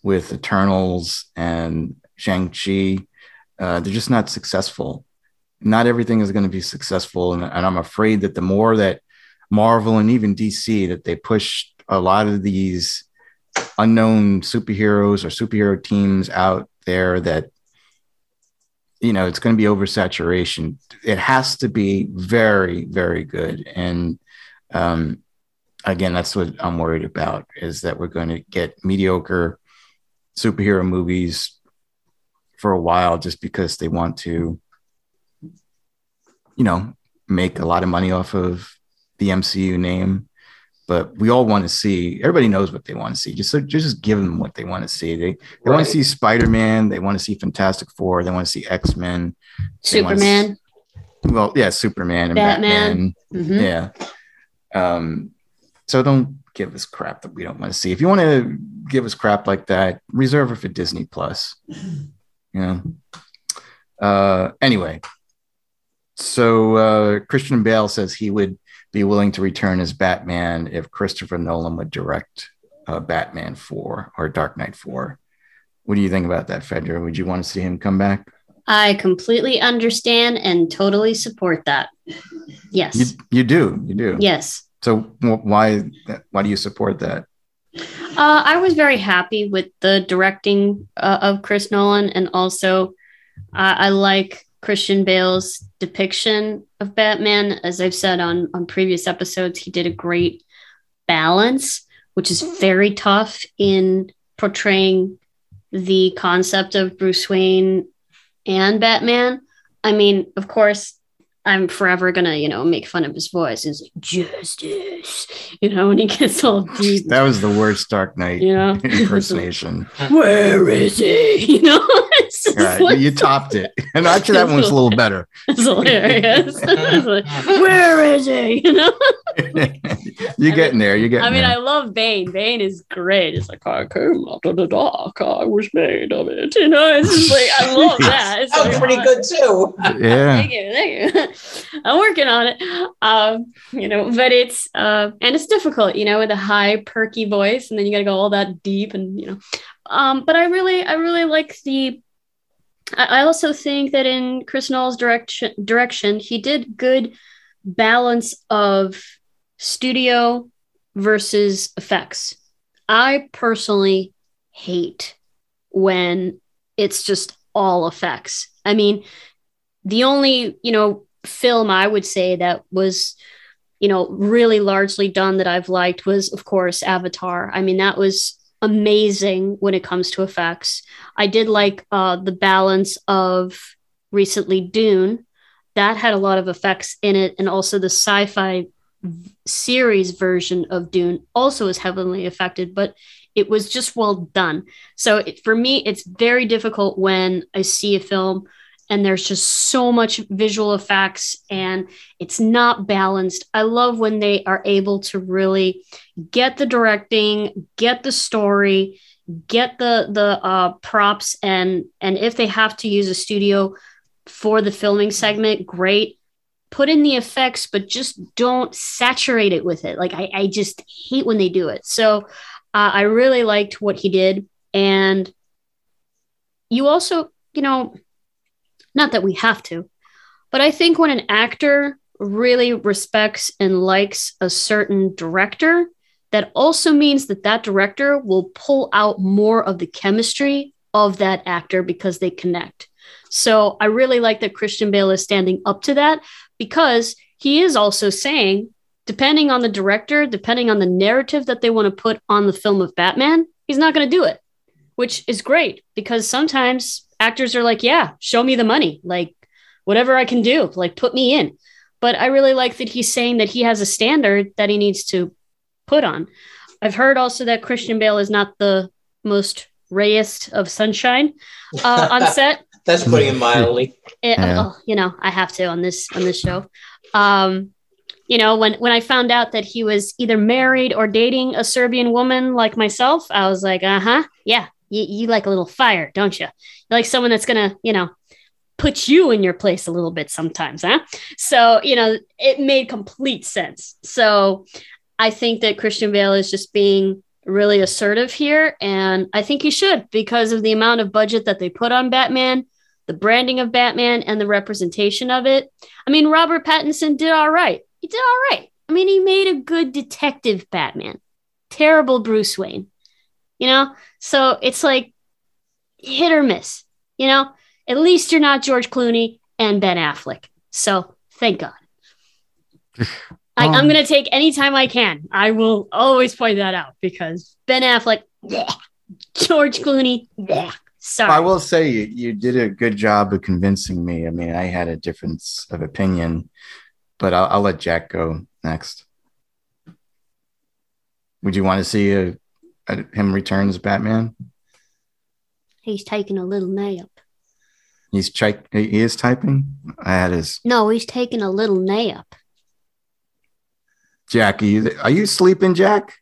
S1: with Eternals and Shang-Chi. They're just not successful. Not everything is going to be successful. And I'm afraid that the more that Marvel and even DC, that they push a lot of these unknown superheroes or superhero teams out there, that, it's going to be oversaturation. It has to be very, very good. And again, that's what I'm worried about, is that we're going to get mediocre superhero movies for a while just because they want to, make a lot of money off of the MCU name. But we all want to see, everybody knows what they want to see. Just give them what they want to see. They want to see Spider-Man. They want to see Fantastic Four. They want to see X-Men.
S3: Superman.
S1: Superman and
S3: Batman.
S1: Yeah. So don't give us crap that we don't want to see. If you want to give us crap like that, reserve it for Disney Plus. Anyway, so Christian Bale says he would be willing to return as Batman if Christopher Nolan would direct Batman 4 or Dark Knight 4. What do you think about that, Fedra? Would you want to see him come back?
S3: I completely understand and totally support that. Yes.
S1: You do.
S3: Yes.
S1: So why do you support that?
S3: I was very happy with the directing of Chris Nolan, and also I like Christian Bale's depiction of Batman. As I've said on previous episodes, he did a great balance, which is very tough in portraying the concept of Bruce Wayne and Batman. I mean, of course, I'm forever gonna, make fun of his voice. It's like, justice, when he gets all deep.
S1: That was the worst Dark Knight impersonation.
S3: Where is he?
S1: Right, like, you topped it, and actually that one was a little better.
S3: It's hilarious. Where is he?
S1: You're getting there.
S3: I love Bane. Bane is great. It's like, I came out of the dark. I was made of it. It's just like, I love that. It's
S2: that was pretty good too.
S1: Yeah.
S3: Thank you. I'm working on it. But it's and it's difficult, with a high perky voice, and then you got to go all that deep, and but I really like the. I also think that in Chris Nolan's direction, he did good balance of studio versus effects. I personally hate when it's just all effects. I mean, the only, film I would say that was, really largely done that I've liked was, of course, Avatar. I mean, that was amazing when it comes to effects. I did like the balance of recently Dune. That had a lot of effects in it, and also the sci-fi series version of Dune also was heavily affected, but it was just well done. So for me, it's very difficult when I see a film and there's just so much visual effects and it's not balanced. I love when they are able to really get the directing, get the story, get the props, and if they have to use a studio for the filming segment, great. Put in the effects, but just don't saturate it with it. Like I just hate when they do it. So I really liked what he did. And you also, not that we have to, but I think when an actor really respects and likes a certain director, that also means that director will pull out more of the chemistry of that actor because they connect. So I really like that Christian Bale is standing up to that, because he is also saying, depending on the director, depending on the narrative that they want to put on the film of Batman, he's not going to do it, which is great, because sometimes actors are like, yeah, show me the money, like whatever I can do, like put me in. But I really like that he's saying that he has a standard that he needs to put on. I've heard also that Christian Bale is not the most rayest of sunshine on set.
S2: That's putting it mildly.
S3: Well, I have to on this show. When I found out that he was either married or dating a Serbian woman like myself, I was like, yeah, you like a little fire, don't you? You like someone that's gonna, put you in your place a little bit sometimes, huh? So, it made complete sense. So I think that Christian Bale is just being really assertive here. And I think he should, because of the amount of budget that they put on Batman, the branding of Batman, and the representation of it. I mean, Robert Pattinson did all right. He did all right. I mean, he made a good detective Batman. Terrible Bruce Wayne. You know? So it's like hit or miss. You know? At least you're not George Clooney and Ben Affleck. So thank God. I'm going to take any time I can. I will always point that out because Ben Affleck, bleh. George Clooney, bleh. Sorry.
S1: I will say you did a good job of convincing me. I mean, I had a difference of opinion, but I'll let Jack go next. Would you want to see him return as Batman?
S3: He's taking a little nap.
S1: He is typing?
S3: No, he's taking a little nap.
S1: Jack, are you sleeping, Jack?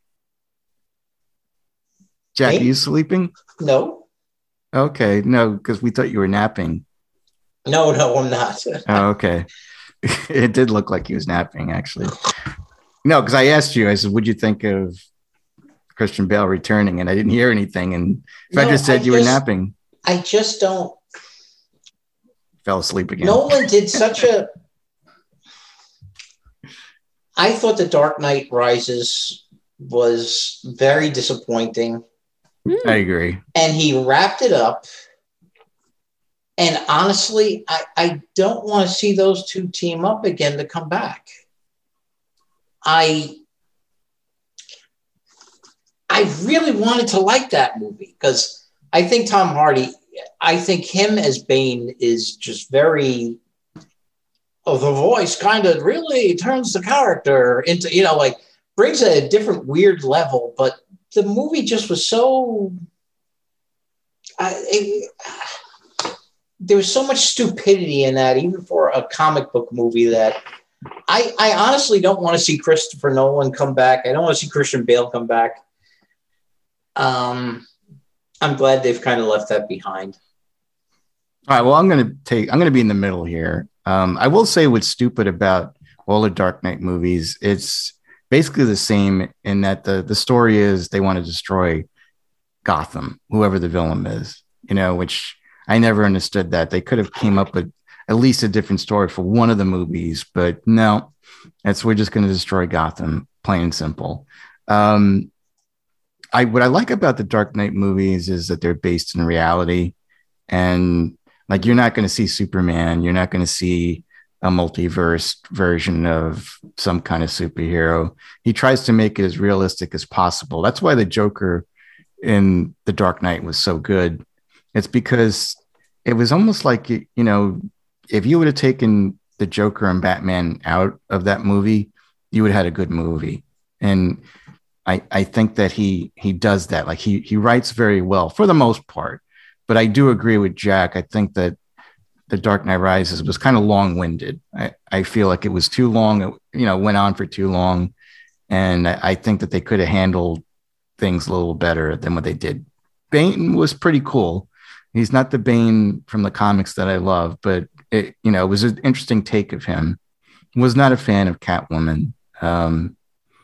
S1: Jack, are you sleeping?
S2: No.
S1: Okay, no, because we thought you were napping.
S2: No, I'm not.
S1: Oh, okay. It did look like he was napping, actually. No, because I asked you, I said, what'd you think of Christian Bale returning? And I didn't hear anything. And Frederick said you were napping.
S2: I just don't.
S1: Fell asleep again.
S2: Nolan did such a... I thought The Dark Knight Rises was very disappointing.
S1: I agree.
S2: And he wrapped it up. And honestly, I don't want to see those two team up again to come back. I really wanted to like that movie because I think Tom Hardy, I think him as Bane is just very... the voice kind of really turns the character into, like brings a different weird level. But the movie just was so, there was so much stupidity in that, even for a comic book movie, that I honestly don't want to see Christopher Nolan come back. I don't want to see Christian Bale come back. I'm glad they've kind of left that behind.
S1: All right. Well, I'm going to be in the middle here. I will say what's stupid about all the Dark Knight movies, it's basically the same in that the story is they want to destroy Gotham, whoever the villain is, which I never understood that. They could have came up with at least a different story for one of the movies, but no, we're just going to destroy Gotham, plain and simple. What I like about the Dark Knight movies is that they're based in reality, and like, you're not going to see Superman. You're not going to see a multiverse version of some kind of superhero. He tries to make it as realistic as possible. That's why the Joker in The Dark Knight was so good. It's because it was almost like, if you would have taken the Joker and Batman out of that movie, you would have had a good movie. And I think that he does that. Like he writes very well for the most part. But I do agree with Jack. I think that The Dark Knight Rises was kind of long-winded. I feel like it was too long. It, went on for too long. And I think that they could have handled things a little better than what they did. Bane was pretty cool. He's not the Bane from the comics that I love, but it was an interesting take of him. Was not a fan of Catwoman. And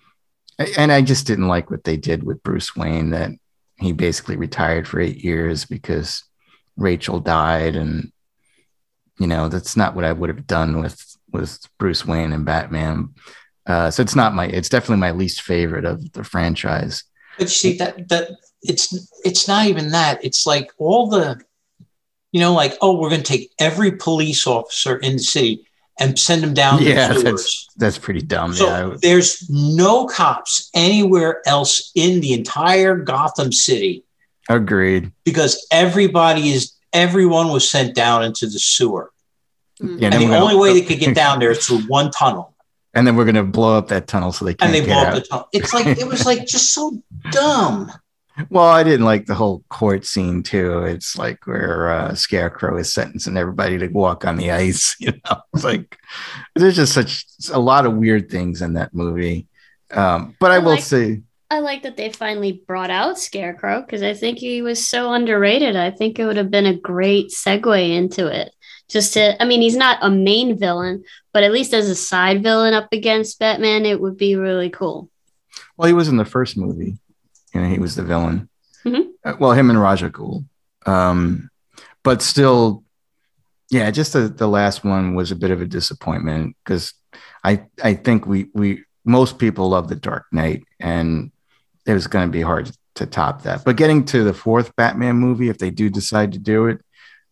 S1: I just didn't like what they did with Bruce Wayne, that he basically retired for 8 years because Rachel died. And, that's not what I would have done with Bruce Wayne and Batman. So it's definitely my least favorite of the franchise.
S2: But you see that it's not even that. It's like all the, we're going to take every police officer in the city and send them down to the sewers. That's pretty dumb. So there's no cops anywhere else in the entire Gotham City.
S1: Agreed.
S2: Because everyone was sent down into the sewer.
S1: Yeah,
S2: and the only way they could get down there is through one tunnel.
S1: And then we're going to blow up that tunnel so they can't get out. And they blow up the tunnel.
S2: It's like, it was like just so dumb.
S1: Well, I didn't like the whole court scene too. It's like where Scarecrow is sentencing everybody to walk on the ice. It's like there's just a lot of weird things in that movie. But I will say,
S3: I like that they finally brought out Scarecrow because I think he was so underrated. I think it would have been a great segue into it. He's not a main villain, but at least as a side villain up against Batman, it would be really cool.
S1: Well, he was in the first movie. You know, he was the villain.
S3: Mhm.
S1: Well, him and Raja Ghul. But still, yeah, just the last one was a bit of a disappointment because I think we most people love the Dark Knight, and it was going to be hard to top that. But getting to the fourth Batman movie, if they do decide to do it,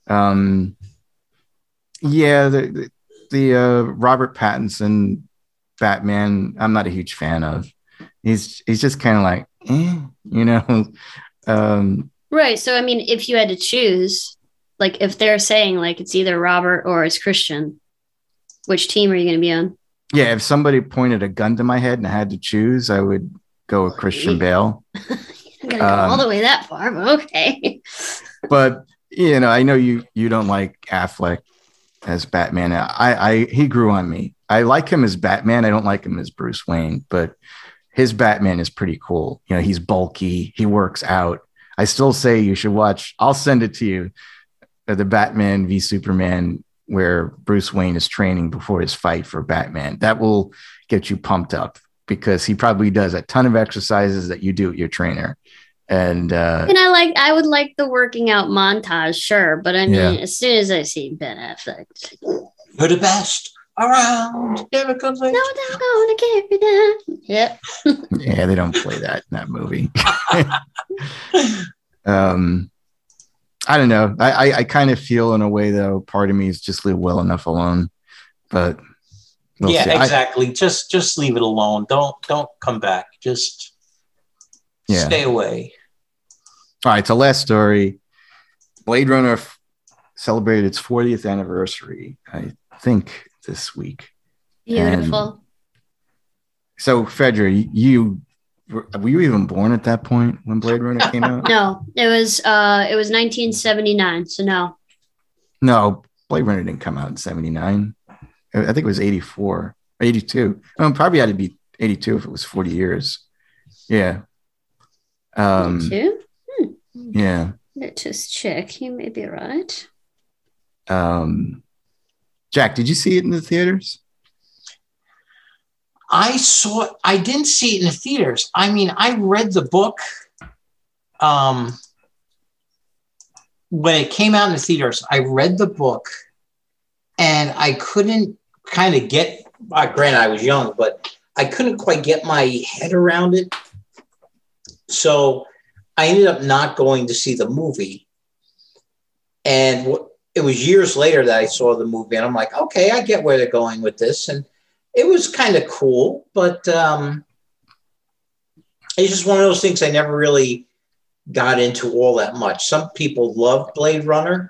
S1: yeah, the Robert Pattinson Batman, I'm not a huge fan of. He's just kind of like, you know.
S3: Right. So I mean, if you had to choose, like if they're saying like it's either Robert or it's Christian, which team are you going to be on?
S1: Yeah, if somebody pointed a gun to my head and I had to choose, I would go with Christian Bale.
S3: I'm gonna go all the way that far, but okay.
S1: But you know, I know you don't like Affleck as Batman. He grew on me. I like him as Batman. I don't like him as Bruce Wayne, but his Batman is pretty cool. You know, he's bulky. He works out. I still say you should watch. I'll send it to you. The Batman v Superman, where Bruce Wayne is training before his fight for Batman. That will get you pumped up because he probably does a ton of exercises that you do at your trainer. And
S3: I would like the working out montage, sure, but I mean,
S1: Yeah.
S3: as soon as I see Ben Affleck,
S2: You're the best around. Never comes like
S3: no, they're gonna carry that. Yep.
S1: yeah, they don't play that in that movie. I don't know. I kind of feel in a way though, part of me is just leave well enough alone. But we'll
S2: yeah,
S1: see.
S2: exactly. Just leave it alone. Don't come back. Just stay away.
S1: All right. So last story. Blade Runner celebrated its 40th anniversary, I think, this week.
S3: Beautiful.
S1: And so, Fedra, were you even born at that point when Blade Runner came out?
S3: No, it was 1979. So no.
S1: No, Blade Runner didn't come out in 79. I think it was 84, 82. Probably had to be 82 if it was 40 years. Yeah.
S3: 82?
S1: Yeah.
S3: Let's just check. You may be right.
S1: Jack, did you see it in the theaters?
S2: I didn't see it in the theaters. I mean, I read the book when it came out in the theaters. I read the book and I couldn't kind of get, granted I was young, but I couldn't quite get my head around it. So I ended up not going to see the movie. And it was years later that I saw the movie and I'm like, okay, I get where they're going with this. And it was kind of cool, but it's just one of those things I never really got into all that much. Some people love Blade Runner.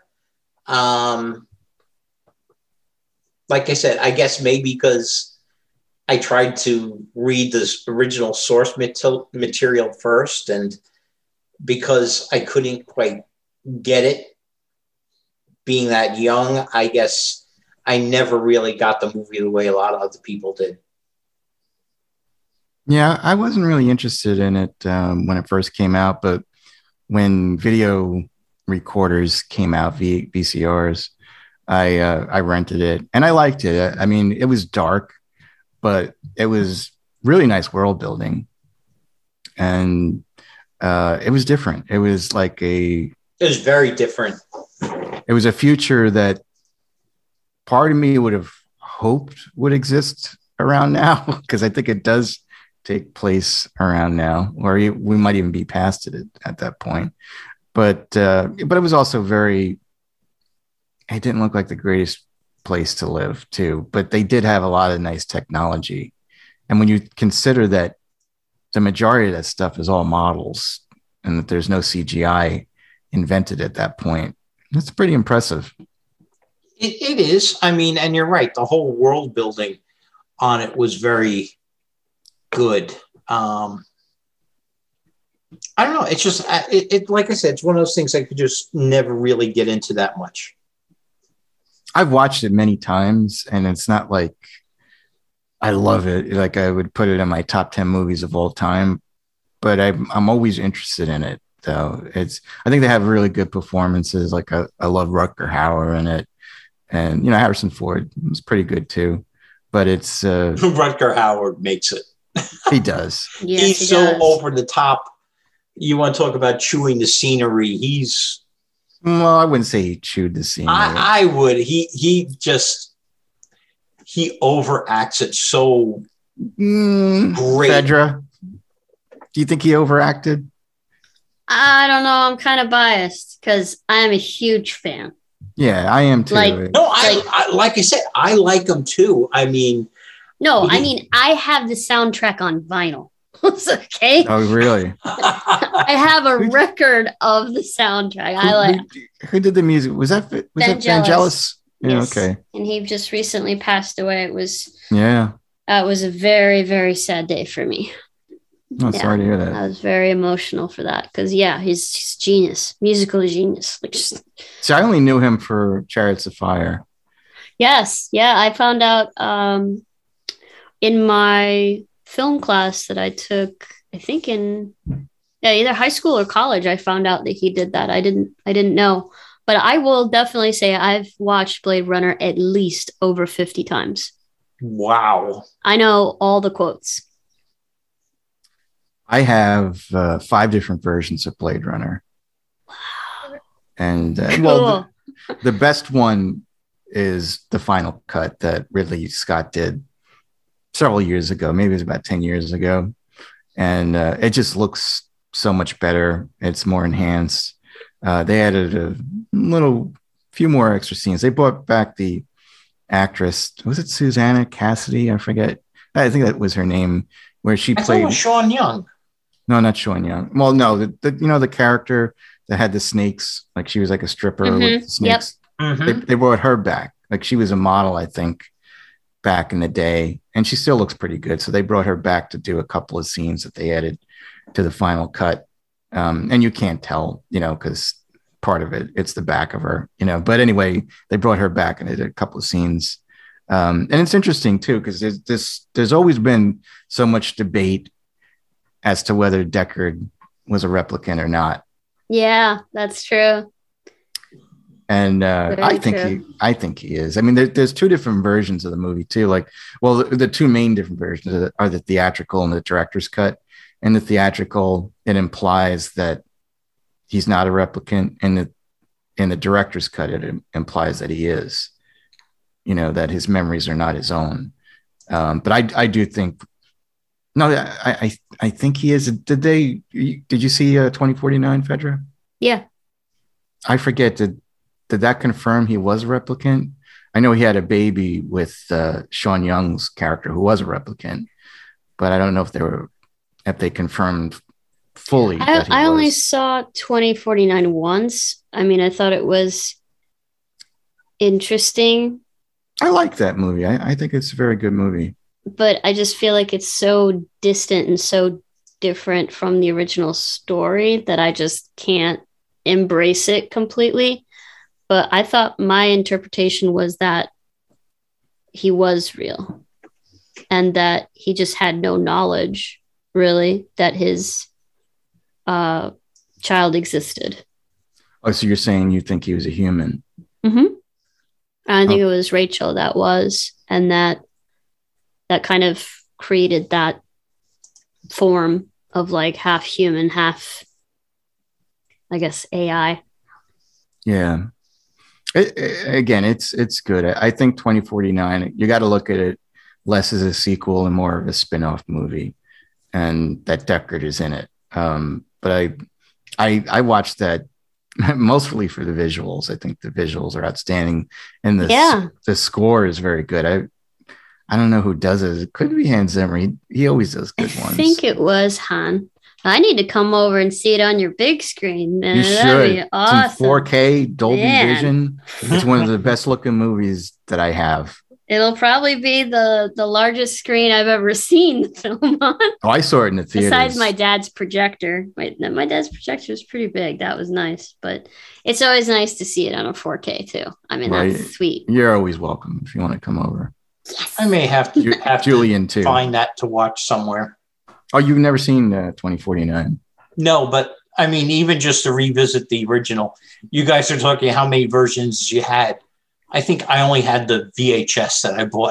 S2: Like I said, I guess maybe because I tried to read this original source material first, and because I couldn't quite get it being that young, I guess I never really got the movie the way a lot of other people did.
S1: Yeah, I wasn't really interested in it when it first came out, but when video recorders came out, VCRs, I rented it and I liked it. I mean, it was dark, but it was really nice world building, and it was different. It was like
S2: it was very different.
S1: It was a future that part of me would have hoped would exist around now, because I think it does take place around now, or we might even be past it at that point. But it was also it didn't look like the greatest place to live too, but they did have a lot of nice technology. And when you consider that the majority of that stuff is all models and that there's no CGI invented at that point, that's pretty impressive.
S2: It is. I mean, and you're right. The whole world building on it was very good. I don't know. It's just, like I said, it's one of those things I could just never really get into that much.
S1: I've watched it many times, and it's not like I love it. Like I would put it in my top 10 movies of all time, but I'm always interested in it. Though I think they have really good performances. Like I love Rutger Hauer in it, and Harrison Ford was pretty good too. But it's
S2: Rutger Hauer makes it.
S1: He does.
S2: Yes, he's so over the top you want to talk about chewing the scenery.
S1: Well, I wouldn't say he chewed the scenery.
S2: I would. He overacts it so great.
S1: Fedra, do you think he overacted?
S3: I don't know. I'm kind of biased because I am a huge fan.
S1: Yeah, I am too.
S2: No, like I said, I like him too. I mean,
S3: I have the soundtrack on vinyl. Okay.
S1: Oh, really?
S3: I have a record of the soundtrack.
S1: Who did the music? Was that Vangelis? Yeah,
S3: yes.
S1: Okay.
S3: And he just recently passed away. It was a very, very sad day for me.
S1: Oh, sorry to hear that.
S3: I was very emotional for that because he's genius, musical genius.
S1: See, I only knew him for Chariots of Fire.
S3: Yes, I found out in my film class that I took, I think in either high school or college. I found out that he did that. I didn't know, but I will definitely say I've watched Blade Runner at least over 50 times.
S2: Wow!
S3: I know all the quotes.
S1: I have 5 different versions of Blade Runner. Wow. And
S3: cool.
S1: the best one is the final cut that Ridley Scott did several years ago. Maybe it was about 10 years ago. And it just looks so much better. It's more enhanced. They added a few more extra scenes. They brought back the actress. Was it Susanna Cassidy? I forget. I think that was her name, where she played.
S2: I thought it was Sean Young.
S1: No, not Sean Young. Well, no, the character that had the snakes, like she was like a stripper with the snakes. Yep. Mm-hmm. They brought her back. Like she was a model, I think, back in the day, and she still looks pretty good. So they brought her back to do a couple of scenes that they added to the final cut. And you can't tell, because part of it's the back of her, But anyway, they brought her back and they did a couple of scenes. And it's interesting too, because there's always been so much debate as to whether Deckard was a replicant or not.
S3: Yeah, that's true.
S1: And I think he is. I mean, there's 2 different versions of the movie too. Like, well, the 2 main different versions are the theatrical and the director's cut. In the theatrical, it implies that he's not a replicant, and in the director's cut, it implies that he is. That his memories are not his own. But I do think. No, I think he is. Did you see 2049, Fedra?
S3: Yeah.
S1: I forget. Did that confirm he was a replicant? I know he had a baby with Sean Young's character, who was a replicant, but I don't know if they confirmed fully.
S3: I only saw 2049 once. I mean, I thought it was interesting.
S1: I like that movie. I think it's a very good movie.
S3: But I just feel like it's so distant and so different from the original story that I just can't embrace it completely. But I thought my interpretation was that he was real and that he just had no knowledge, really, that his child existed.
S1: Oh, so you're saying you think he was a human?
S3: Mm-hmm. I think it was Rachel that was, and that kind of created that form of like half human, half, I guess, AI.
S1: Yeah. Again, it's good. I think 2049, you got to look at it less as a sequel and more of a spin-off movie, and that Deckard is in it. But I watched that mostly for the visuals. I think the visuals are outstanding, and the score is very good. I don't know who does it. It could be Hans Zimmer. He always does good ones.
S3: I think it was Han. I need to come over and see it on your big screen.
S1: You should. That'd be awesome. It's in 4K, Dolby Vision. It's one of the best looking movies that I have.
S3: It'll probably be the largest screen I've ever seen the film on.
S1: Oh, I saw it in the theaters.
S3: Besides my dad's projector. My dad's projector was pretty big. That was nice. But it's always nice to see it on a 4K too. I mean, that's sweet.
S1: You're always welcome if you want to come over.
S3: Yes.
S2: I may have to
S1: Julian too.
S2: Find that to watch somewhere.
S1: Oh, you've never seen 2049?
S2: No, but I mean, even just to revisit the original, you guys are talking how many versions you had. I think I only had the VHS that I bought.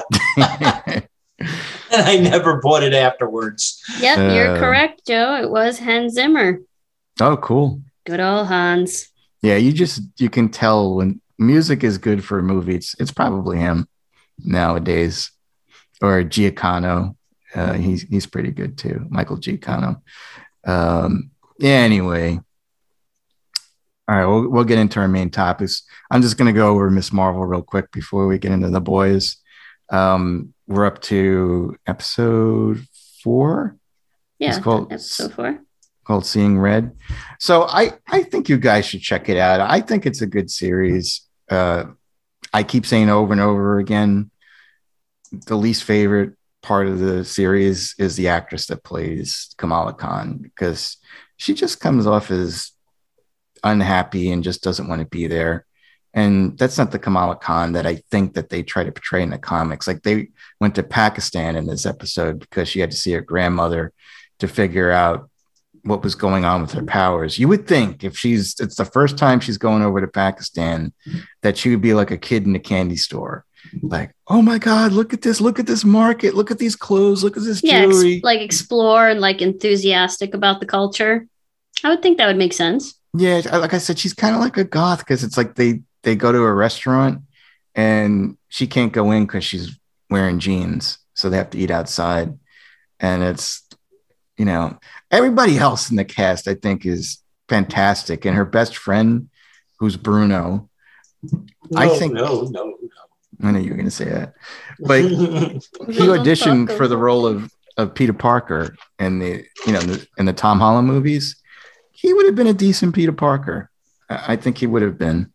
S2: And I never bought it afterwards.
S3: Yep, you're correct, Joe. It was Hans Zimmer.
S1: Oh, cool.
S3: Good old Hans.
S1: Yeah, you can tell when music is good for a movie. It's probably him nowadays, or Giacano. He's pretty good too, Michael Giacano. Yeah. Anyway, all right, we'll get into our main topics. I'm just going to go over Miss Marvel real quick before we get into the boys. We're up to episode 4.
S3: Yeah,
S1: it's called
S3: episode 4.
S1: Called Seeing Red. So I think you guys should check it out. I think it's a good series. I keep saying over and over again, the least favorite part of the series is the actress that plays Kamala Khan, because she just comes off as unhappy and just doesn't want to be there. And that's not the Kamala Khan that I think that they try to portray in the comics. Like, they went to Pakistan in this episode because she had to see her grandmother to figure out what was going on with her powers. You would think if it's the first time she's going over to Pakistan, that she would be like a kid in a candy store. Like, oh my God, look at this market, look at these clothes, look at this jewelry.
S3: Like explore and like enthusiastic about the culture. I would think that would make sense.
S1: Yeah, like I said, she's kind of like a goth, because it's like they go to a restaurant and she can't go in because she's wearing jeans, so they have to eat outside. And it's, everybody else in the cast, I think, is fantastic. And her best friend, who's Bruno, I know you were going to say that, but he auditioned for the role of Peter Parker in the Tom Holland movies. He would have been a decent Peter Parker. I think he would have been.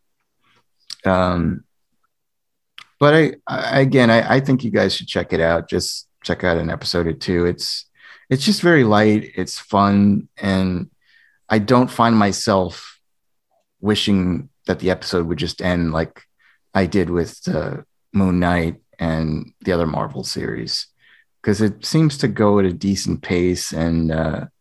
S1: But I think you guys should check it out. Just check out an episode or two. It's just very light. It's fun. And I don't find myself wishing that the episode would just end like I did with Moon Knight and the other Marvel series, because it seems to go at a decent pace. And,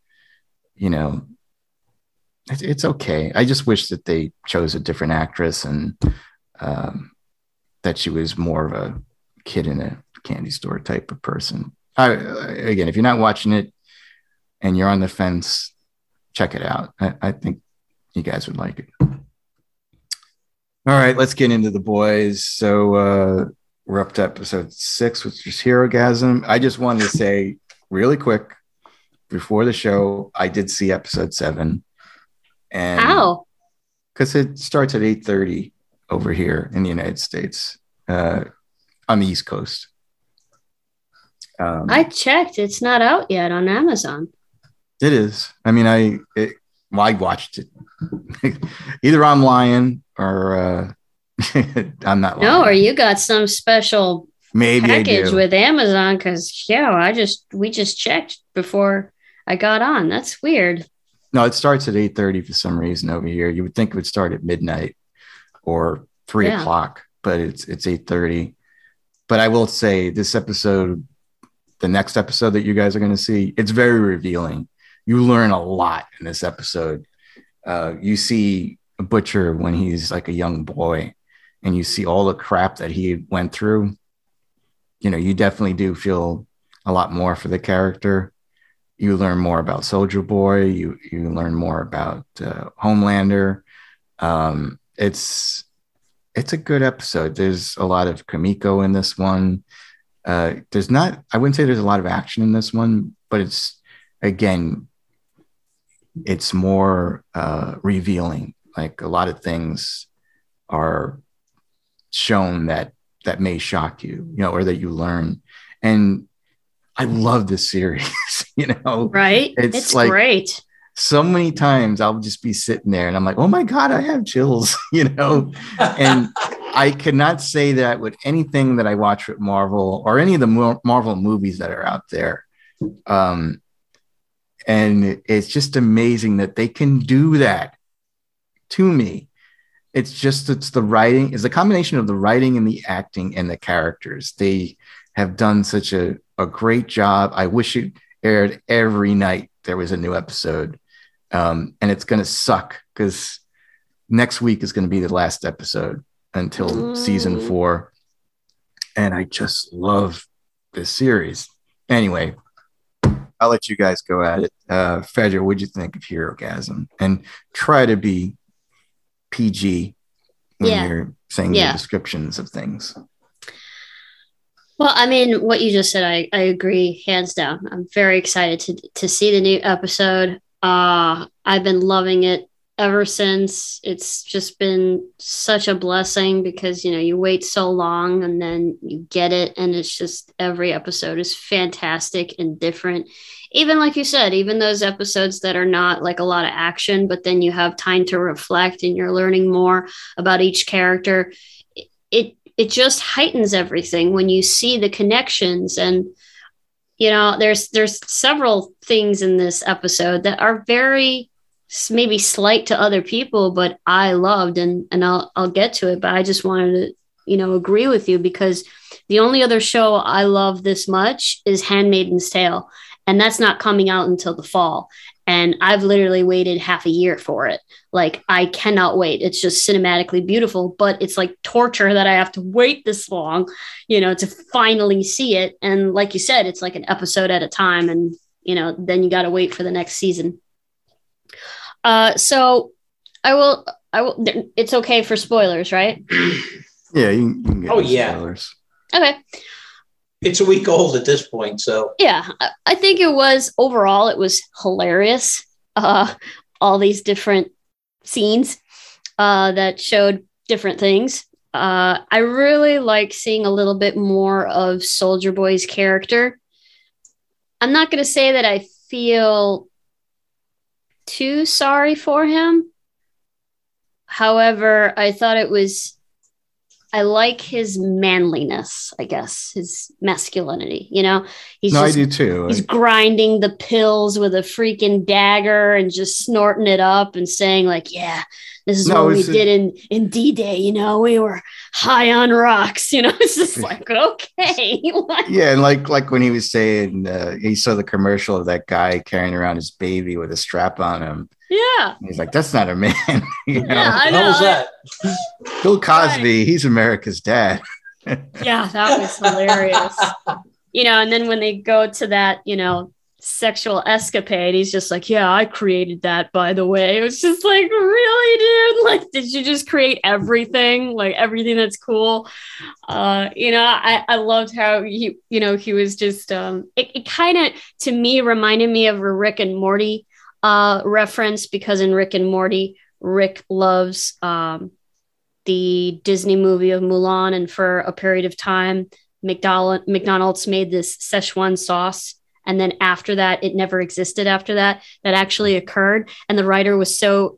S1: it's okay. I just wish that they chose a different actress, and that she was more of a kid in a candy store type of person. Again, if you're not watching it and you're on the fence, check it out. I think you guys would like it. All right, let's get into the boys. So we're up to episode 6, which is Herogasm. I just wanted to say really quick before the show, I did see episode 7. And
S3: how?
S1: Because it starts at 8:30 over here in the United States, on the East Coast.
S3: I checked; it's not out yet on Amazon.
S1: It is. I mean, I watched it either I'm lying or I'm not lying.
S3: No, or you got some special
S1: maybe
S3: package with Amazon, because we just checked before I got on. That's weird.
S1: No, it starts at 8:30 for some reason over here. You would think it would start at midnight or 3 o'clock, but it's 8:30. But I will say this episode, the next episode that you guys are going to see, it's very revealing. You learn a lot in this episode. You see a Butcher when he's like a young boy, and you see all the crap that he went through. You definitely do feel a lot more for the character. You learn more about Soldier Boy. You learn more about Homelander. It's a good episode. There's a lot of Kamiko in this one. I wouldn't say there's a lot of action in this one, but it's more revealing. Like, a lot of things are shown that may shock you, or that you learn. And I love this series,
S3: Right? It's like, great.
S1: So many times I'll just be sitting there and I'm like, oh my God, I have chills, and I cannot say that with anything that I watch with Marvel or any of the Marvel movies that are out there. And it's just amazing that they can do that to me. It's the writing, it's the combination of the writing and the acting and the characters. They have done such a great job. I wish it aired every night there was a new episode. And it's going to suck because next week is going to be the last episode until season 4. And I just love this series. Anyway, I'll let you guys go at it. Fedra, what'd you think of Herogasm? And try to be PG when you're saying your descriptions of things.
S3: Well, I mean, what you just said, I agree, hands down. I'm very excited to see the new episode. I've been loving it ever since. It's just been such a blessing because, you know, you wait so long and then you get it. And it's just every episode is fantastic and different. Even like you said, even those episodes that are not like a lot of action, but then you have time to reflect and you're learning more about each character. It just heightens everything when you see the connections. And, you know, there's several things in this episode that are very maybe slight to other people, but I loved, and I'll get to it, but I just wanted to, you know, agree with you because the only other show I love this much is Handmaid's Tale, and that's not coming out until the fall. And I've literally waited half a year for it. Like, I cannot wait. It's just cinematically beautiful, but it's like torture that I have to wait this long, you know, to finally see it. And like you said, it's like an episode at a time. And, you know, then you got to wait for the next season. So I will, it's okay for spoilers, right?
S1: Yeah. You can get spoilers.
S3: Okay.
S2: It's a week old at this point, so.
S3: Yeah, I think it was hilarious. All these different scenes that showed different things. I really like seeing a little bit more of Soldier Boy's character. I'm not going to say that I feel too sorry for him. However, I thought I like his manliness, I guess, his masculinity, you know?
S1: I do too.
S3: He's grinding the pills with a freaking dagger and just snorting it up and saying like, yeah, this is what we did in D-Day, you know? We were high on rocks, you know? It's just like, okay.
S1: Yeah, and like when he was saying, he saw the commercial of that guy carrying around his baby with a strap on him.
S3: Yeah.
S1: And he's like, that's not a man. You know?
S3: Yeah, I know.
S2: How was that?
S1: Bill Cosby, he's America's dad.
S3: Yeah, that was hilarious. You know, and then when they go to that, you know, sexual escapade, he's just like, yeah, I created that, by the way. It was just like, really, dude? Like, did you just create everything? Like everything that's cool? You know, I loved how he was just, it kind of, to me, reminded me of a Rick and Morty reference, because in Rick and Morty, Rick loves the Disney movie of Mulan, and for a period of time, McDonald's made this Szechuan sauce, and then after that, it never existed after that. That actually occurred, and the writer was so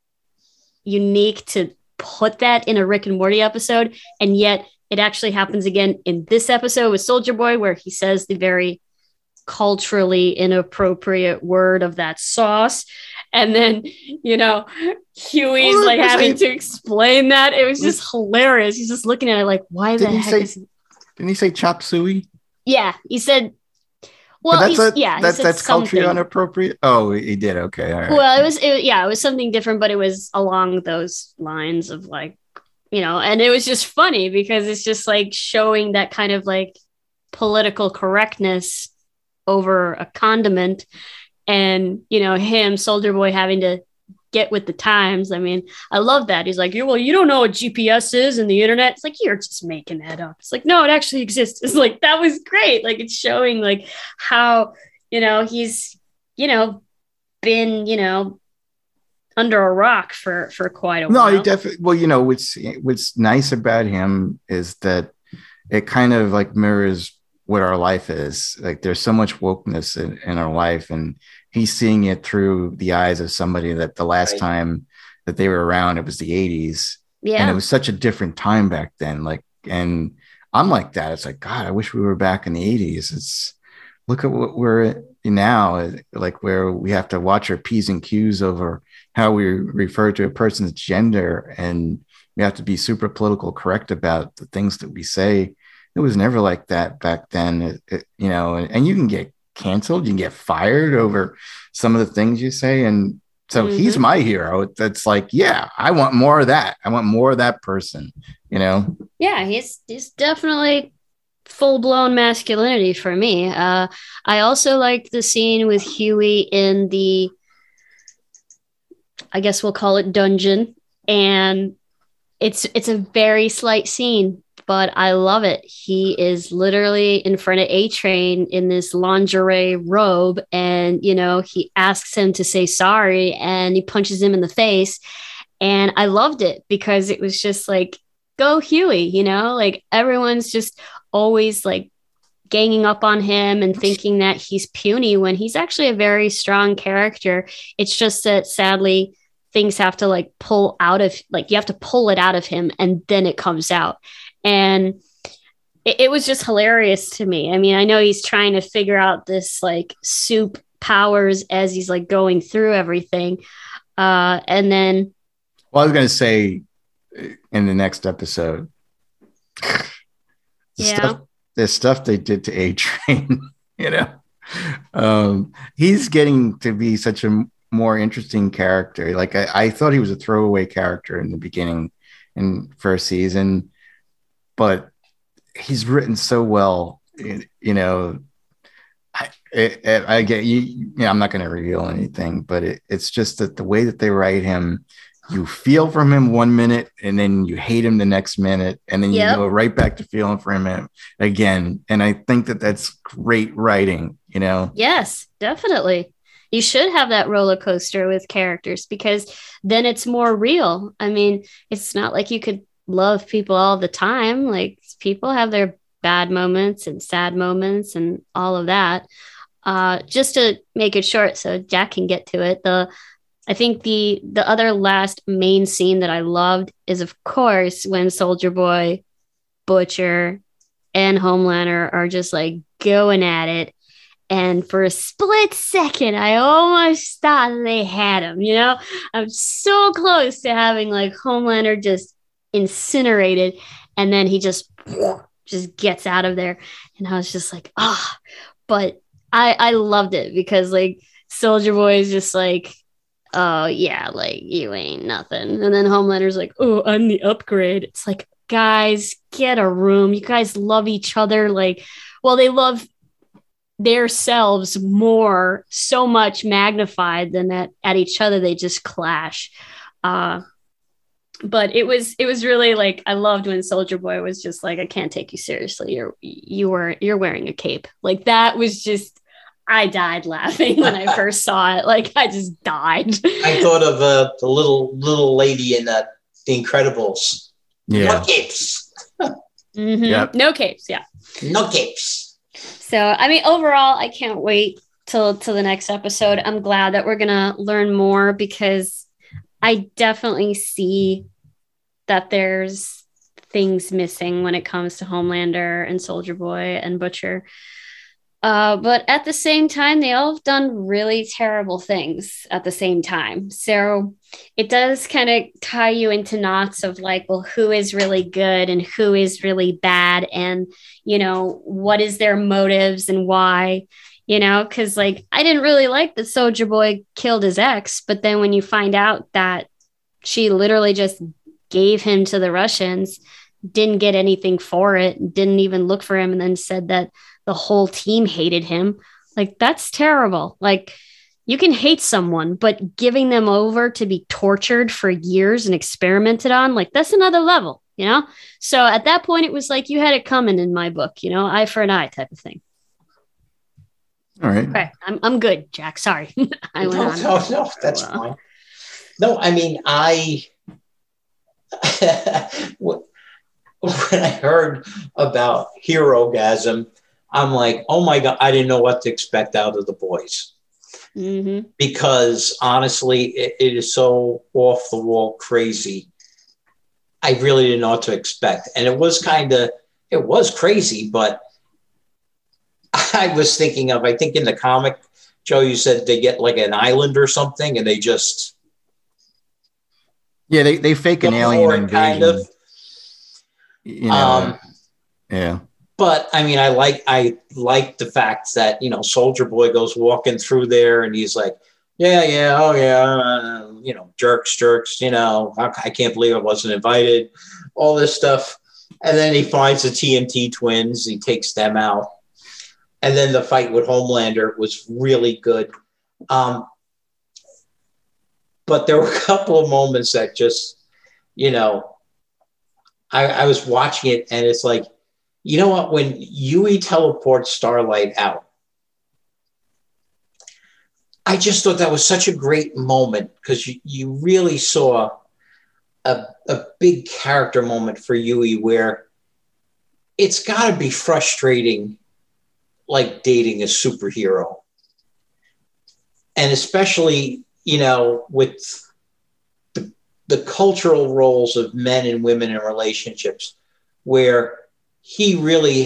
S3: unique to put that in a Rick and Morty episode, and yet it actually happens again in this episode with Soldier Boy, where he says the very culturally inappropriate word of that sauce, and then, you know, Huey's like having to explain that. It was just hilarious. He's just looking at it like, why the heck
S1: didn't he say chop suey?
S3: Yeah, he said, well,
S1: that's culturally inappropriate. Oh, he did. Okay, all right.
S3: Well, it was something different, but it was along those lines of like, you know, and it was just funny because it's just like showing that kind of like political correctness over a condiment, and, you know, Soldier Boy, having to get with the times. I mean, I love that. He's like, well, you don't know what GPS is and the internet. It's like, you're just making that up. It's like, no, it actually exists. It's like, that was great. Like, it's showing like how, you know, he's, you know, been, you know, under a rock for quite a while.
S1: No, he definitely, well, you know, what's nice about him is that it kind of like mirrors what our life is. Like, there's so much wokeness in our life, and he's seeing it through the eyes of somebody that the last time that they were around, it was the 80s. Yeah. And it was such a different time back then. Like, and I'm like that. It's like, God, I wish we were back in the 80s. It's, look at what we're in now, like where we have to watch our P's and Q's over how we refer to a person's gender, and we have to be super political correct about the things that we say. It was never like that back then, you know, and you can get canceled, you can get fired over some of the things you say. And so he's my hero. That's like, yeah, I want more of that. I want more of that person, you know?
S3: Yeah, he's definitely full blown masculinity for me. I also liked the scene with Huey in the, I guess we'll call it dungeon, and it's a very slight scene, but I love it. He is literally in front of A-Train in this lingerie robe, and he asks him to say sorry, and he punches him in the face, and I loved it because it was just like, go Huey, like everyone's just always like ganging up on him and thinking that he's puny when he's actually a very strong character. It's just that sadly things have to like pull out of, like, you have to pull it out of him and then it comes out. And it was just hilarious to me. I mean, I know he's trying to figure out this like soup powers as he's like going through everything. And then.
S1: Well, I was going to say in the next episode, the stuff they did to A-Train, he's getting to be such a more interesting character. Like I thought he was a throwaway character in the beginning in first season, but he's written so well. I get you. I'm not going to reveal anything, but it's just that the way that they write him, you feel from him 1 minute and then you hate him the next minute, and then you go right back to feeling for him again. And I think that that's great writing.
S3: Yes, definitely. You should have that roller coaster with characters because then it's more real. I mean, it's not like you could love people all the time. Like, people have their bad moments and sad moments and all of that. Just to make it short so Jack can get to it, I think the other last main scene that I loved is, of course, when Soldier Boy, Butcher, and Homelander are just like going at it. And for a split second, I almost thought they had him, I'm so close to having like Homelander just incinerated. And then he just gets out of there. And I was just like, but I loved it because like Soldier Boy is just like, oh yeah, like you ain't nothing. And then Homelander's like, oh, I'm the upgrade. It's like, guys, get a room. You guys love each other. Like, well, they love their selves more, so much magnified than at each other. They just clash. But it was really like, I loved when Soldier Boy was just like, I can't take you seriously. You're wearing a cape. Like, that was just, I died laughing when I first saw it. Like, I just died.
S2: I thought of the little lady in The Incredibles.
S1: Yeah.
S2: No capes.
S3: Mm-hmm. Yep. No capes. Yeah.
S2: No capes.
S3: So, I mean, overall, I can't wait till the next episode. I'm glad that we're going to learn more because I definitely see that there's things missing when it comes to Homelander and Soldier Boy and Butcher. But at the same time, they all have done really terrible things at the same time. So it does kind of tie you into knots of like, well, who is really good and who is really bad? And, what is their motives and why? Because like, I didn't really like that Soldier Boy killed his ex. But then when you find out that she literally just gave him to the Russians, didn't get anything for it, didn't even look for him, and then said that the whole team hated him. Like, that's terrible. Like, you can hate someone, but giving them over to be tortured for years and experimented on, like, that's another level, So at that point, it was like, you had it coming in my book, eye for an eye type of thing.
S1: All right.
S3: Okay. I'm good, Jack. Sorry.
S2: No, that's fine. No, I mean, when I heard about Herogasm, I'm like, oh my God, I didn't know what to expect out of The Boys.
S3: Mm-hmm.
S2: Because honestly, it is so off the wall crazy. I really didn't know what to expect. And it was crazy, but I was thinking of, I think in the comic, Joe, you said they get like an island or something and they just.
S1: Yeah, they fake an alien invasion.
S2: Kind of.
S1: Yeah.
S2: But I mean, I like the fact that, Soldier Boy goes walking through there and he's like, jerks, I can't believe I wasn't invited, all this stuff. And then he finds the TNT twins. He takes them out. And then the fight with Homelander was really good. But there were a couple of moments that just, you know, I was watching it and it's like, you know what? When Yui teleports Starlight out, I just thought that was such a great moment because you really saw a big character moment for Yui where it's got to be frustrating, like dating a superhero. And especially, you know, with the cultural roles of men and women in relationships where he really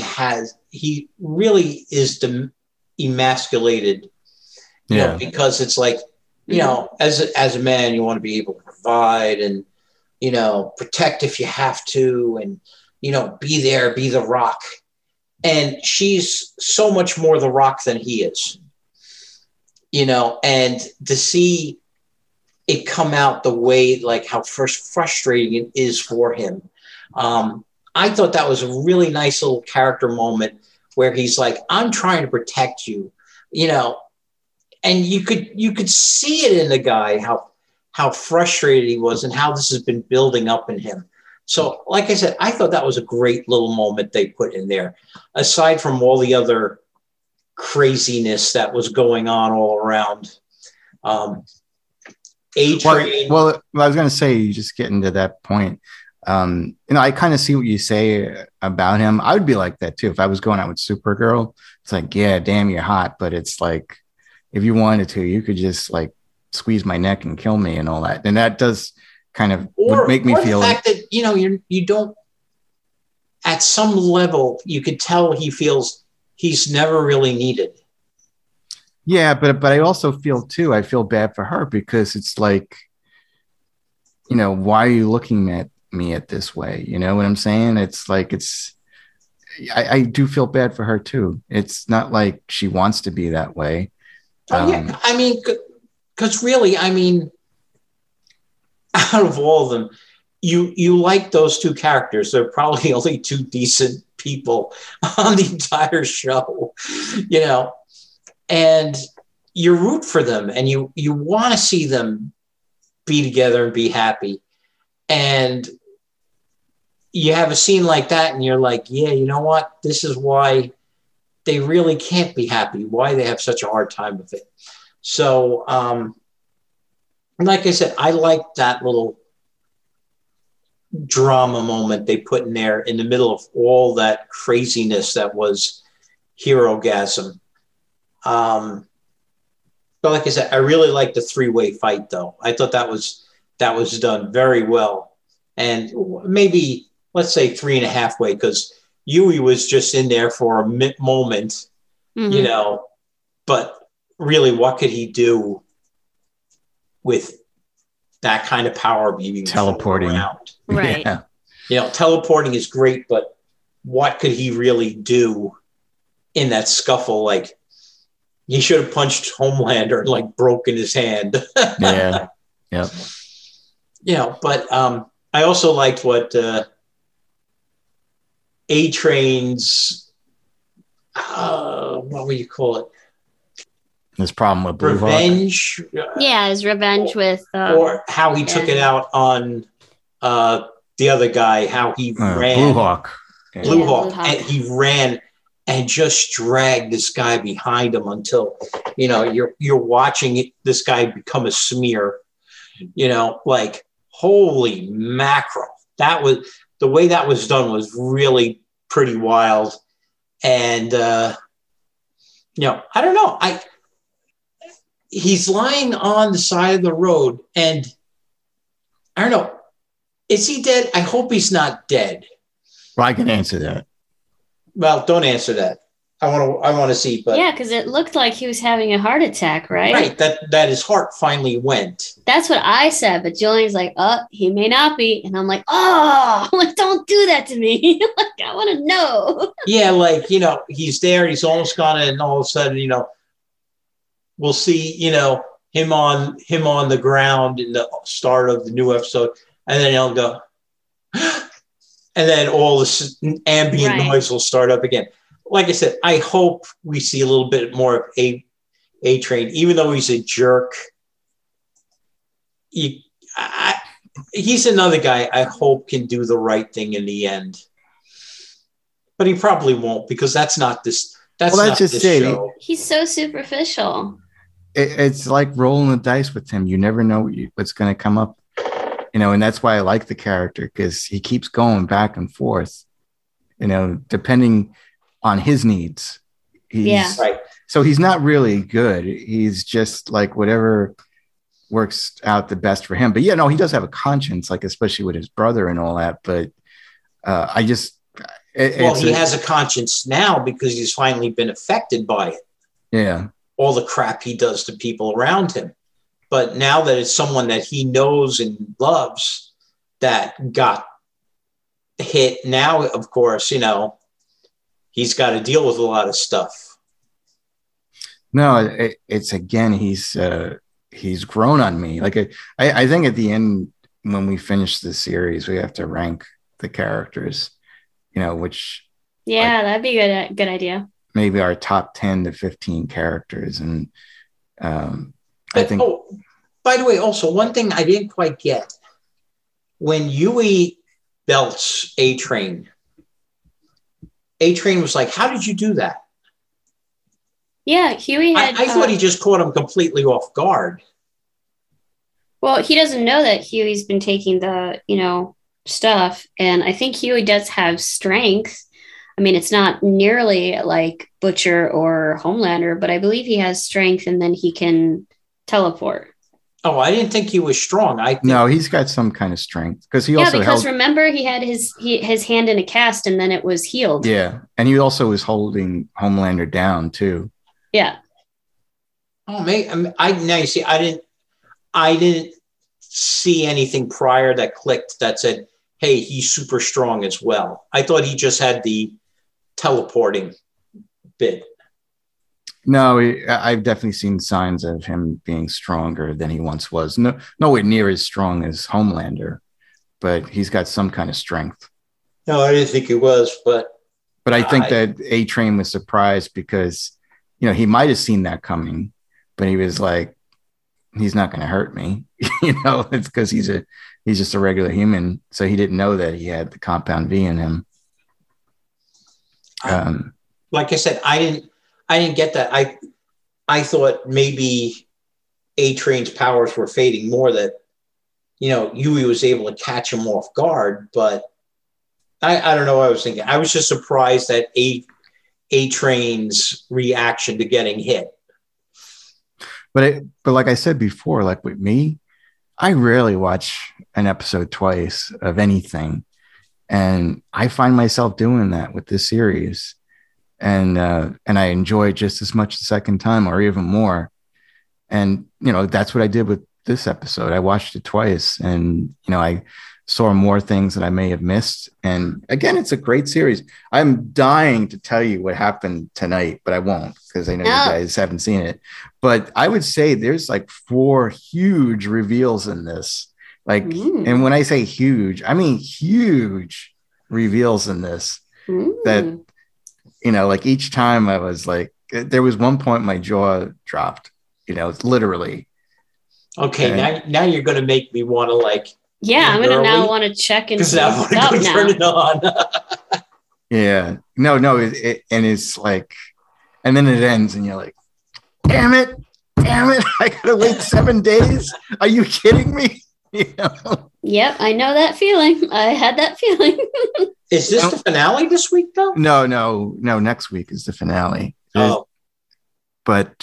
S2: is emasculated, you know, because it's like, you know, as a man, you want to be able to provide and, you know, protect if you have to, and, you know, be there, be the rock. And she's so much more the rock than he is, you know, and to see it come out the way, like how frustrating it is for him. I thought that was a really nice little character moment where he's like, I'm trying to protect you, you know, and you could see it in the guy, how frustrated he was and how this has been building up in him. So, like I said, I thought that was a great little moment they put in there, aside from all the other craziness that was going on all around. A-Train.
S1: Well, I was going to say, you just getting to that point. You know, I kind of see what you say about him. I would be like that too. If I was going out with Supergirl, it's like, yeah, damn, you're hot. But it's like, if you wanted to, you could just like squeeze my neck and kill me and all that. And that does kind of make me feel
S2: the fact that, you know, you don't, at some level, you could tell he feels he's never really needed.
S1: Yeah, but I also feel too, I feel bad for her because it's like, you know, why are you looking at me at this way? You know what I'm saying? It's like, I do feel bad for her too. It's not like she wants to be that way.
S2: Yeah, I mean, because really, I mean, out of all of them, you like those two characters. They're probably only two decent people on the entire show, you know, and you root for them and you want to see them be together and be happy. And you have a scene like that and you're like, yeah, you know what? This is why they really can't be happy, why they have such a hard time with it. So, like I said, I like that little drama moment they put in there in the middle of all that craziness that was Herogasm. But like I said, I really like the three-way fight, though. I thought that was done very well. And maybe, let's say 3.5 way, because Yui was just in there for a moment, you know, but really, what could he do with that kind of power being
S1: teleporting
S2: around?
S3: Right.
S1: Yeah.
S2: You know, teleporting is great, but what could he really do in that scuffle? Like, he should have punched Homelander and like broken his hand.
S1: Yeah. Yep.
S2: You know, but I also liked what A-Train's, what would you call it?
S1: This problem with Blue
S2: Revenge.
S3: Yeah, his revenge with...
S2: or how he took it out on the other guy, how he ran.
S1: Blue Hawk.
S2: Blue Hawk. And he ran and just dragged this guy behind him until, you know, you're watching this guy become a smear, you know, like, holy mackerel. That was, the way that was done was really pretty wild. And, you know, I don't know. He's lying on the side of the road and I don't know. Is he dead? I hope he's not dead.
S1: Well, I can answer that.
S2: Well, don't answer that. I want to see, but
S3: yeah, because it looked like he was having a heart attack, right?
S2: Right, that his heart finally went.
S3: That's what I said, but Julian's like, he may not be, and I'm like, like, don't do that to me. Like, I want to know.
S2: Yeah, like, you know, he's there, he's almost gone, and all of a sudden, you know, we'll see, you know, him on the ground in the start of the new episode, and then he'll go, and then all this ambient
S3: Right.
S2: noise will start up again. Like I said, I hope we see a little bit more of A-Train, even though he's a jerk. He's another guy I hope can do the right thing in the end, but he probably won't, because that's not this. That's
S1: Well,
S2: not
S1: that's
S2: this
S1: just it.
S2: show.
S3: He's so superficial.
S1: It's like rolling the dice with him. You never know what's going to come up, and that's why I like the character, because he keeps going back and forth, depending on his needs.
S3: Yeah.
S2: Right.
S1: So he's not really good. He's just like whatever works out the best for him. But yeah, no, he does have a conscience, like especially with his brother and all that. But I just,
S2: he has a conscience now because he's finally been affected by it.
S1: Yeah.
S2: All the crap he does to people around him. But now that it's someone that he knows and loves that got hit, now, of course, he's got to deal with a lot of stuff.
S1: No, it's again, he's grown on me. Like I think at the end, when we finish the series, we have to rank the characters, which
S3: that'd be a good idea.
S1: Maybe our top 10 to 15 characters. And I think.
S2: Oh, by the way, also one thing I didn't quite get, when Huey belts A-Train was like, "How did you do that?"
S3: Yeah, Huey had.
S2: I thought he just caught him completely off guard.
S3: Well, he doesn't know that Huey's been taking the, stuff. And I think Huey does have strength. I mean, it's not nearly like Butcher or Homelander, but I believe he has strength, and then he can teleport.
S2: Oh, I didn't think he was strong.
S1: No, he's got some kind of strength, because he also
S3: remember he had his hand in a cast, and then it was healed.
S1: Yeah, and he also was holding Homelander down too.
S3: Yeah.
S2: Oh, man, now you see, I didn't see anything prior that clicked that said, "Hey, he's super strong as well." I thought he just had the teleporting bit.
S1: No, I've definitely seen signs of him being stronger than he once was. Nowhere near as strong as Homelander, but he's got some kind of strength.
S2: No, I didn't think he was, but
S1: I think that A-Train was surprised because, he might have seen that coming, but he was like, he's not going to hurt me. It's because he's just a regular human. So he didn't know that he had the compound V in him.
S2: Like I said, I didn't get that. I thought maybe A-Train's powers were fading more, that, Huey was able to catch him off guard, but I don't know what I was thinking. I was just surprised at A-Train's reaction to getting hit.
S1: But like I said before, like with me, I rarely watch an episode twice of anything. And I find myself doing that with this series. And I enjoy it just as much the second time, or even more. And, that's what I did with this episode. I watched it twice, and, I saw more things that I may have missed. And again, it's a great series. I'm dying to tell you what happened tonight, but I won't, because I know you guys haven't seen it. But I would say there's like 4 huge reveals in this. And when I say huge, I mean huge reveals in this. That, like each time I was like, there was one point my jaw dropped, literally.
S2: Okay, now you're going to make me want to
S3: I'm going to now want to check and see
S2: stuff now. Turn it on.
S1: Yeah, no, and it's like, and then it ends, and you're like, damn it, I gotta wait 7 days. Are you kidding me?
S3: Yep, I know that feeling. I had that feeling.
S2: Is this the finale this week, though?
S1: No. Next week is the finale.
S2: Oh,
S1: but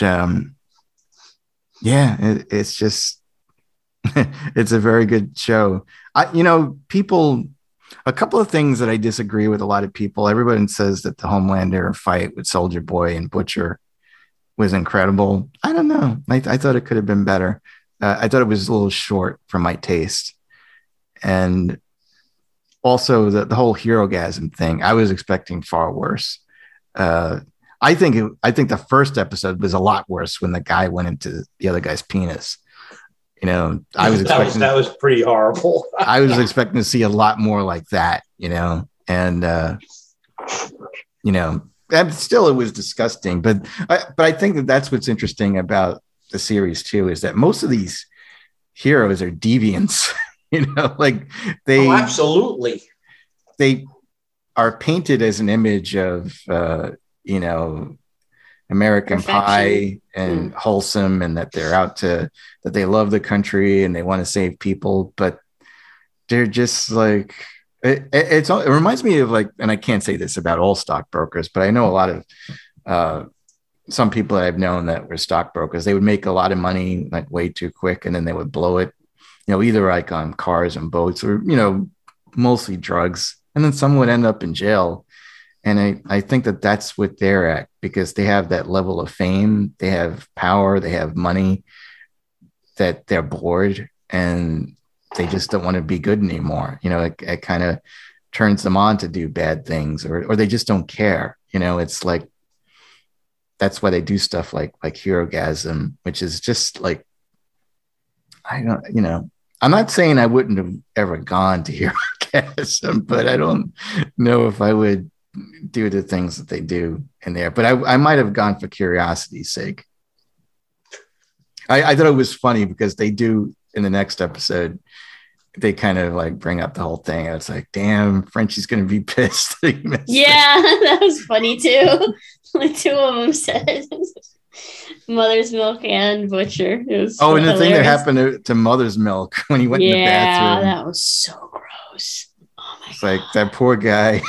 S1: it's just it's a very good show. People. A couple of things that I disagree with a lot of people. Everybody says that the Homelander fight with Soldier Boy and Butcher was incredible. I don't know. I thought it could have been better. I thought it was a little short for my taste. And also the whole Herogasm thing, I was expecting far worse. I think the first episode was a lot worse when the guy went into the other guy's penis. I was expecting
S2: that was pretty horrible.
S1: I was expecting to see a lot more like that. and and still it was disgusting. But I think that's what's interesting about the series too, is that most of these heroes are deviants. Like
S2: absolutely,
S1: they are painted as an image of American
S3: Perfection.
S1: Pie and wholesome, and that that they love the country and they want to save people, but they're just like it reminds me of, like, and I can't say this about all stockbrokers, but I know a lot of some people that I've known that were stockbrokers. They would make a lot of money like way too quick, and then they would blow it, either like on cars and boats or mostly drugs, and then some would end up in jail. And I think that that's what they're at, because they have that level of fame, they have power, they have money, that they're bored and they just don't want to be good anymore. It kind of turns them on to do bad things, or they just don't care. It's like, that's why they do stuff like Herogasm, which is just like, I'm not saying I wouldn't have ever gone to Herogasm, but I don't know if I would do the things that they do in there. But I might have gone for curiosity's sake. I thought it was funny because they do, in the next episode, they kind of like bring up the whole thing. I was like, damn, Frenchie's going to be pissed.
S3: Yeah, that was funny too. Like two of them said Mother's Milk and Butcher. And
S1: the
S3: hilarious.
S1: thing that happened to Mother's Milk when he went in the bathroom.
S3: Yeah, that was so gross. Oh my
S1: God.
S3: God.
S1: Like that poor guy.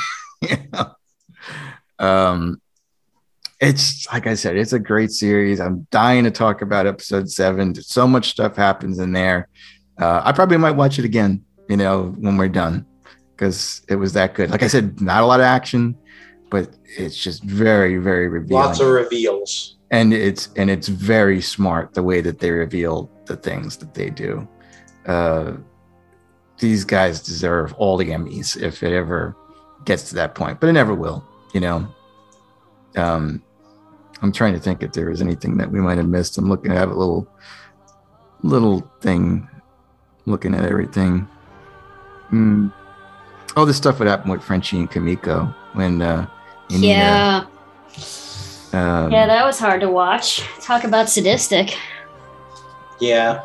S1: It's like I said, it's a great series. I'm dying to talk about episode 7. So much stuff happens in there. I probably might watch it again, when we're done, because it was that good. Like I said, not a lot of action, but it's just very, very revealing.
S2: Lots of reveals.
S1: And it's very smart the way that they reveal the things that they do. These guys deserve all the Emmys if it ever gets to that point, but it never will. I'm trying to think if there was anything that we might have missed. I'm looking at a little thing, looking at everything. Oh, this stuff would happen with Frenchie and Kimiko when
S3: yeah, that was hard to watch. Talk about sadistic.
S2: Yeah,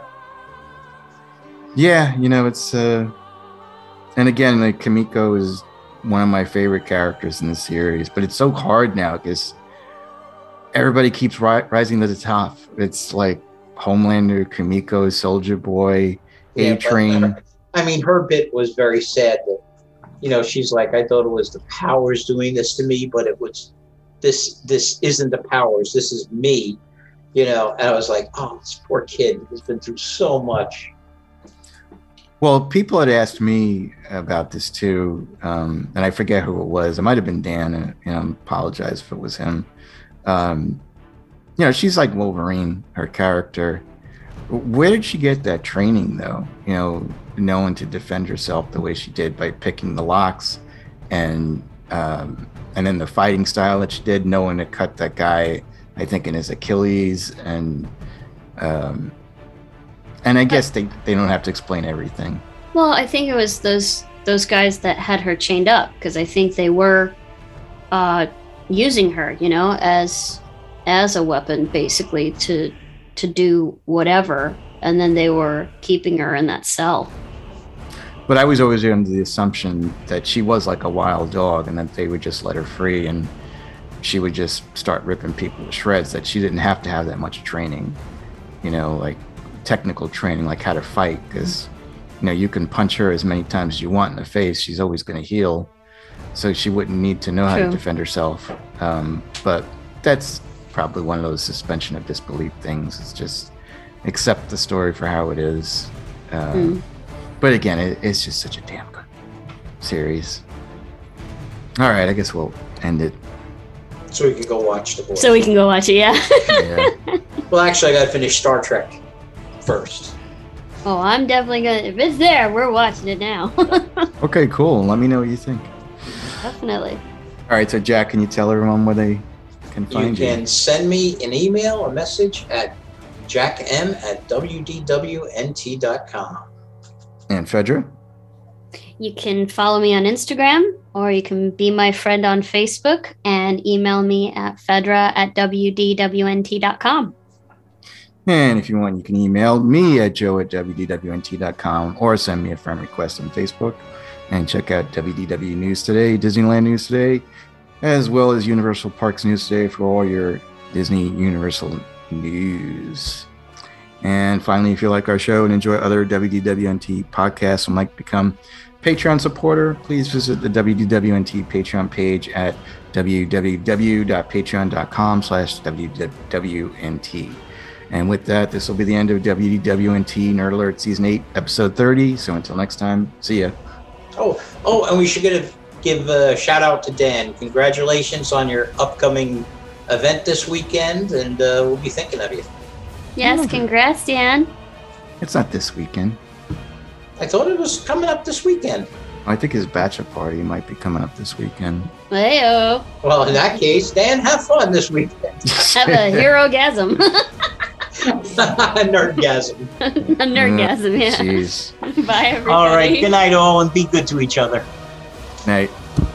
S1: it's and again, like, Kimiko is one of my favorite characters in the series, but it's so hard now because everybody keeps rising to the top. It's like Homelander, Kimiko, Soldier Boy, A-Train.
S2: Her bit was very sad that, she's like, I thought it was the powers doing this to me, but it was this isn't the powers, this is me, and I was like, oh, this poor kid has been through so much.
S1: Well, people had asked me about this too, and I forget who it was. It might have been Dan, and I apologize if it was him. She's like Wolverine, her character. Where did she get that training, though? Knowing to defend herself the way she did by picking the locks, and then the fighting style that she did, knowing to cut that guy, I think, in his Achilles, and I guess they don't have to explain everything.
S3: Well, I think it was those guys that had her chained up, because I think they were using her, as a weapon, basically, to do whatever, and then they were keeping her in that cell.
S1: But I was always under the assumption that she was like a wild dog, and that they would just let her free, and she would just start ripping people to shreds, that she didn't have to have that much training, like technical training, like how to fight, because you can punch her as many times as you want in the face, she's always going to heal, so she wouldn't need to know how to defend herself. But that's probably one of those suspension of disbelief things. It's just accept the story for how it is. But again, it's just such a damn good series. All right, I guess we'll end it.
S2: So we can go watch The Boys.
S3: So we can go watch it, yeah.
S2: Well, actually, I got to finish Star Trek first.
S3: Oh, I'm definitely going to. If it's there, we're watching it now.
S1: Okay, cool. Let me know what you think.
S3: Definitely.
S1: All right, so Jack, can you tell everyone where they can find you?
S2: You can send me an email, a message at jackm@wdwnt.com.
S1: And Fedra?
S3: You can follow me on Instagram, or you can be my friend on Facebook and email me at fedra@wdwnt.com.
S1: And if you want, you can email me at joe@wdwnt.com or send me a friend request on Facebook. And check out WDW News Today, Disneyland News Today, as well as Universal Parks News Today for all your Disney Universal news. And finally, if you like our show and enjoy other WDWNT podcasts and like to become Patreon supporter, please visit the WDWNT Patreon page at www.patreon.com/WDWNT. And with that, this will be the end of WDWNT Nerd Alert Season 8, Episode 30. So until next time, see ya.
S2: Oh, and we should give a shout out to Dan. Congratulations on your upcoming event this weekend, and we'll be thinking of you.
S3: Yes, congrats, Dan.
S1: It's not this weekend.
S2: I thought it was coming up this weekend.
S1: I think his bachelor party might be coming up this weekend.
S3: Hey-o.
S2: Well, in that case, Dan, have fun this weekend.
S3: Have a hero-gasm.
S2: Nerdgasm.
S3: A nerdgasm, yeah.
S1: Jeez.
S3: Bye, everybody.
S2: All right. Good night, all, and be good to each other.
S1: Night.